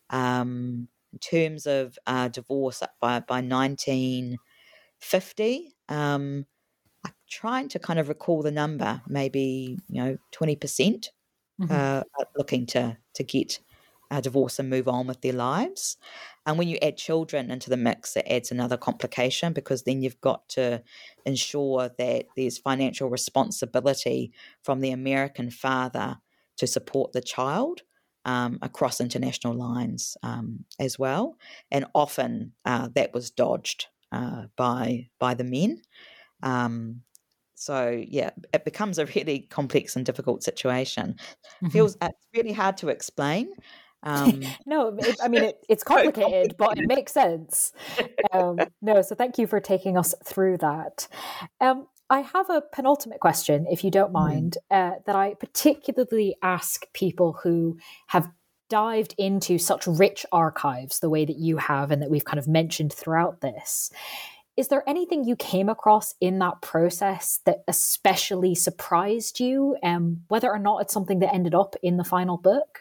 um, in terms of uh, divorce up by by nineteen fifty. Um, I'm trying to kind of recall the number, maybe, you know, twenty percent hmm uh, are looking to to get uh, divorce and move on with their lives. And when you add children into the mix, it adds another complication, because then you've got to ensure that there's financial responsibility from the American father to support the child um, across international lines um, as well. And often uh, that was dodged uh, by by the men. Um, so yeah, it becomes a really complex and difficult situation. Mm-hmm. Feels it's really hard to explain. Um, no, it, I mean, it, it's complicated, so complicated, but it makes sense. Um, no, so thank you for taking us through that. Um, I have a penultimate question, if you don't mind, mm. uh, that I particularly ask people who have dived into such rich archives the way that you have and that we've kind of mentioned throughout this. Is there anything you came across in that process that especially surprised you, um, whether or not it's something that ended up in the final book?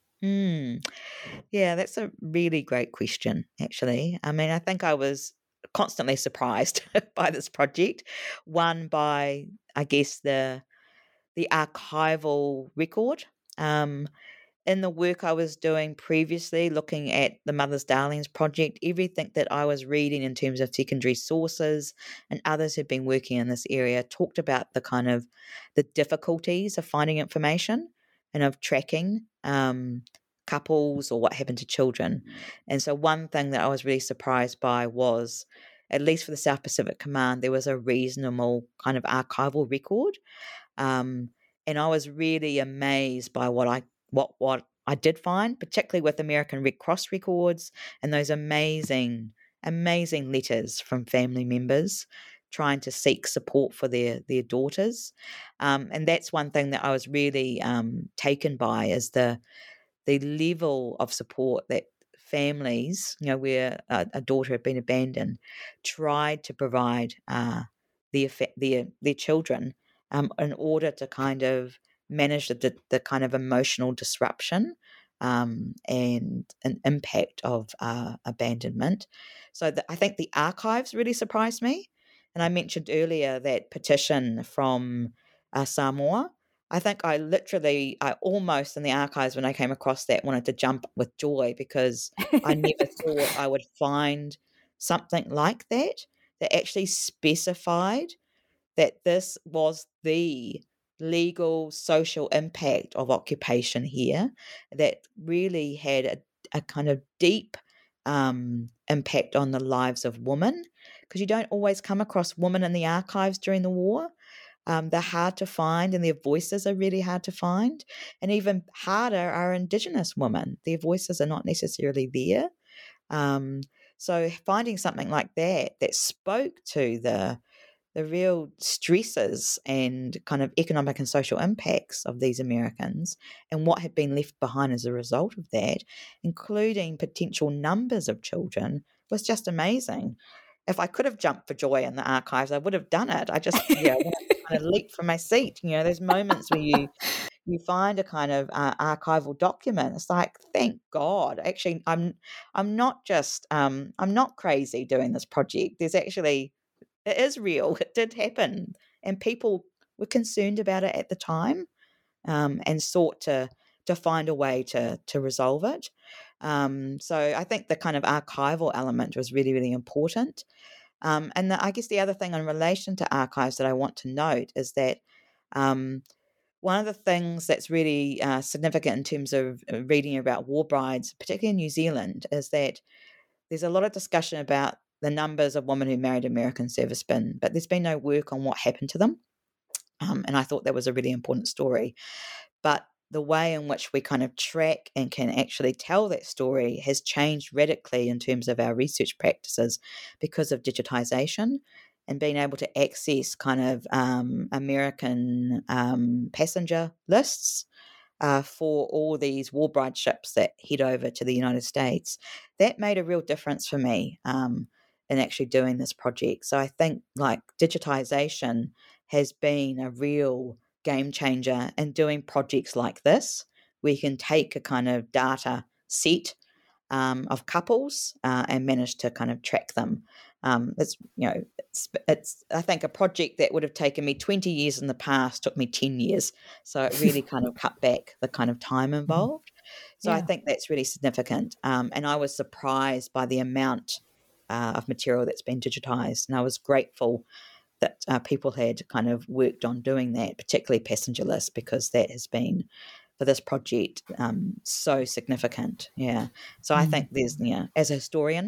Mm. Yeah, that's a really great question, actually. I mean, I think I was constantly surprised by this project. One, by, I guess, the the archival record. Um, in the work I was doing previously, looking at the Mothers Darlings project, everything that I was reading in terms of secondary sources and others who've been working in this area talked about the kind of the difficulties of finding information and of tracking um, couples or what happened to children. And so one thing that I was really surprised by was, at least for the South Pacific Command, there was a reasonable kind of archival record. Um, and I was really amazed by what I what what I did find, particularly with American Red Cross records and those amazing, amazing letters from family members trying to seek support for their their daughters. Um, and that's one thing that I was really um, taken by, is the the level of support that families, you know, where a, a daughter had been abandoned, tried to provide uh, their their their children um, in order to kind of manage the, the kind of emotional disruption um, and an impact of uh, abandonment. So the, I think the archives really surprised me. And I mentioned earlier that petition from uh, Samoa. I think I literally, I almost in the archives when I came across that wanted to jump with joy, because I never thought I would find something like that, that actually specified that this was the legal social impact of occupation here, that really had a, a kind of deep um, impact on the lives of women, because you don't always come across women in the archives during the war. Um, they're hard to find, and their voices are really hard to find. And even harder are Indigenous women. Their voices are not necessarily there. Um, so finding something like that that spoke to the the real stresses and kind of economic and social impacts of these Americans and what had been left behind as a result of that, including potential numbers of children, was just amazing. If I could have jumped for joy in the archives, I would have done it. I just, yeah, kind of leaped from my seat. You know, there's moments where you you find a kind of uh, archival document. It's like, thank God. Actually, I'm I'm not just um, I'm not crazy doing this project. There's actually It is real. It did happen. And people were concerned about it at the time um, and sought to to find a way to to resolve it. Um, so I think the kind of archival element was really, really important. Um, and the, I guess the other thing in relation to archives that I want to note is that um, one of the things that's really uh, significant in terms of reading about war brides, particularly in New Zealand, is that there's a lot of discussion about the numbers of women who married American servicemen, but there's been no work on what happened to them. Um, and I thought that was a really important story. But the way in which we kind of track and can actually tell that story has changed radically in terms of our research practices because of digitization and being able to access kind of um, American um, passenger lists Uh, for all these war bride ships that head over to the United States. That made a real difference for me um, in actually doing this project. So I think like digitization has been a real game changer in doing projects like this, where you can take a kind of data set um, of couples uh, and manage to kind of track them. Um, it's, you know, it's, it's, I think a project that would have taken me twenty years in the past took me ten years. So it really kind of cut back the kind of time involved. So Yeah. I think that's really significant. Um, and I was surprised by the amount uh, of material that's been digitized. And I was grateful that uh, people had kind of worked on doing that, particularly Passenger List, because that has been, for this project, um, so significant. Yeah. So I think there's, you know, as a historian,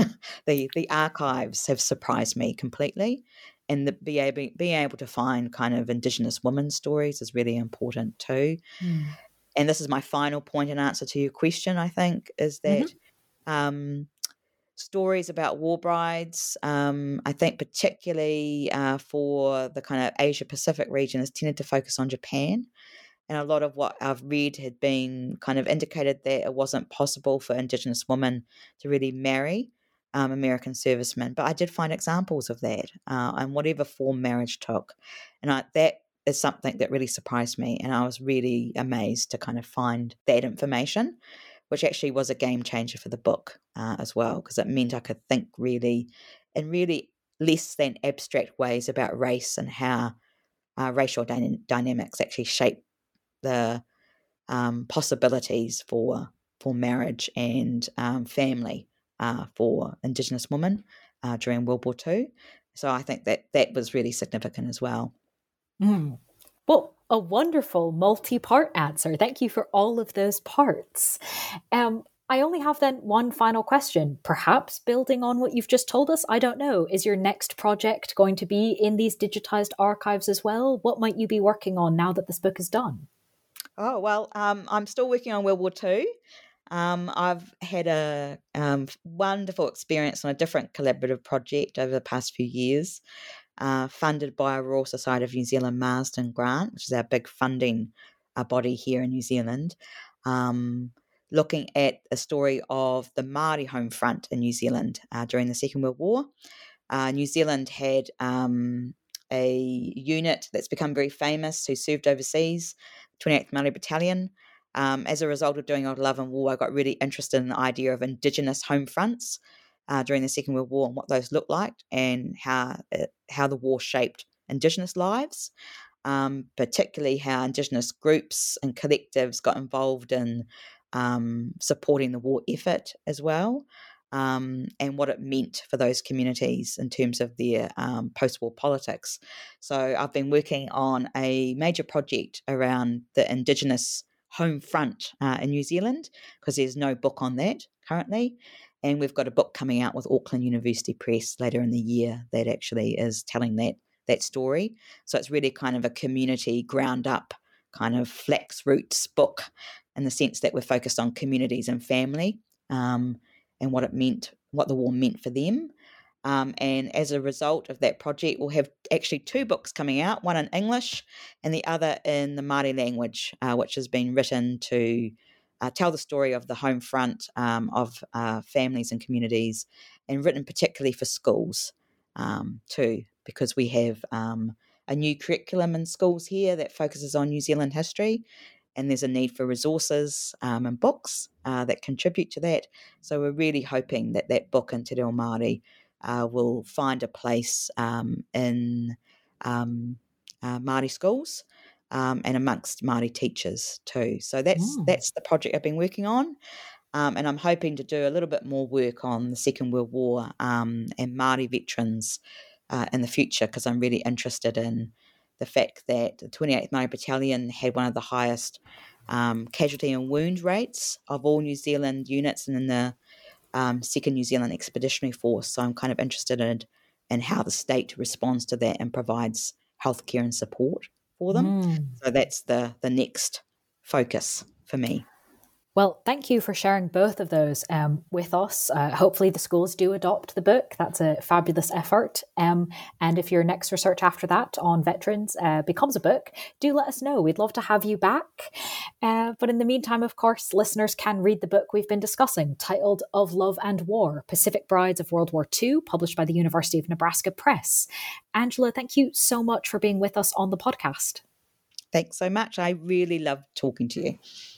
the the archives have surprised me completely. And the, be able, being able to find kind of Indigenous women's stories is really important too. Mm. And this is my final point in answer to your question, I think, is that Mm-hmm. um, stories about war brides, um, I think particularly uh, for the kind of Asia Pacific region, has tended to focus on Japan. And a lot of what I've read had been kind of indicated that it wasn't possible for Indigenous women to really marry um, American servicemen. But I did find examples of that, uh, and whatever form marriage took. And I, that is something that really surprised me. And I was really amazed to kind of find that information, which actually was a game changer for the book uh, as well, because it meant I could think really in really less than abstract ways about race and how uh, racial dy- dynamics actually shape the um, possibilities for for marriage and um, family uh, for Indigenous women uh, during World War Two. So I think that that was really significant as well. Mm. Well, a wonderful multi-part answer. Thank you for all of those parts. Um, I only have then one final question, perhaps building on what you've just told us. I don't know. Is your next project going to be in these digitized archives as well? What might you be working on now that this book is done? Oh, well, um, I'm still working on World War Two. Um, I've had a um, wonderful experience on a different collaborative project over the past few years, uh, funded by a Royal Society of New Zealand Marsden grant, which is our big funding uh, body here in New Zealand, um, looking at a story of the Māori home front in New Zealand uh, during the Second World War. Uh, New Zealand had um, a unit that's become very famous who served overseas, twenty-eighth Māori Battalion. Um, as a result of doing Old Love and War, I got really interested in the idea of Indigenous home fronts uh, during the Second World War and what those looked like and how it, how the war shaped Indigenous lives, um, particularly how Indigenous groups and collectives got involved in um, supporting the war effort as well. Um, and what it meant for those communities in terms of their um, post-war politics. So I've been working on a major project around the Indigenous home front uh, in New Zealand, because there's no book on that currently. And we've got a book coming out with Auckland University Press later in the year that actually is telling that that story. So it's really kind of a community ground up kind of flax roots book, in the sense that we're focused on communities and family, um, and what it meant, what the war meant for them. Um, and as a result of that project, we'll have actually two books coming out, one in English and the other in the Māori language, uh, which has been written to uh, tell the story of the home front um, of uh, families and communities, and written particularly for schools um, too, because we have um, a new curriculum in schools here that focuses on New Zealand history, and there's a need for resources um, and books uh, that contribute to that. So we're really hoping that that book in Te Reo Māori Uh, will find a place um, in um, uh, Māori schools um, and amongst Māori teachers too. So that's Mm. that's the project I've been working on, um, and I'm hoping to do a little bit more work on the Second World War um, and Māori veterans uh, in the future, because I'm really interested in the fact that the twenty-eighth Māori Battalion had one of the highest um, casualty and wound rates of all New Zealand units, and in the Um, Second New Zealand Expeditionary Force. So I'm kind of interested in, in how the state responds to that and provides healthcare and support for them. Mm. So that's the the next focus for me. Well, thank you for sharing both of those um, with us. Uh, hopefully the schools do adopt the book. That's a fabulous effort. Um, and if your next research after that on veterans uh, becomes a book, do let us know. We'd love to have you back. Uh, but in the meantime, of course, listeners can read the book we've been discussing, titled Of Love and War, Pacific Brides of World War Two, published by the University of Nebraska Press. Angela, thank you so much for being with us on the podcast. Thanks so much. I really loved talking to you.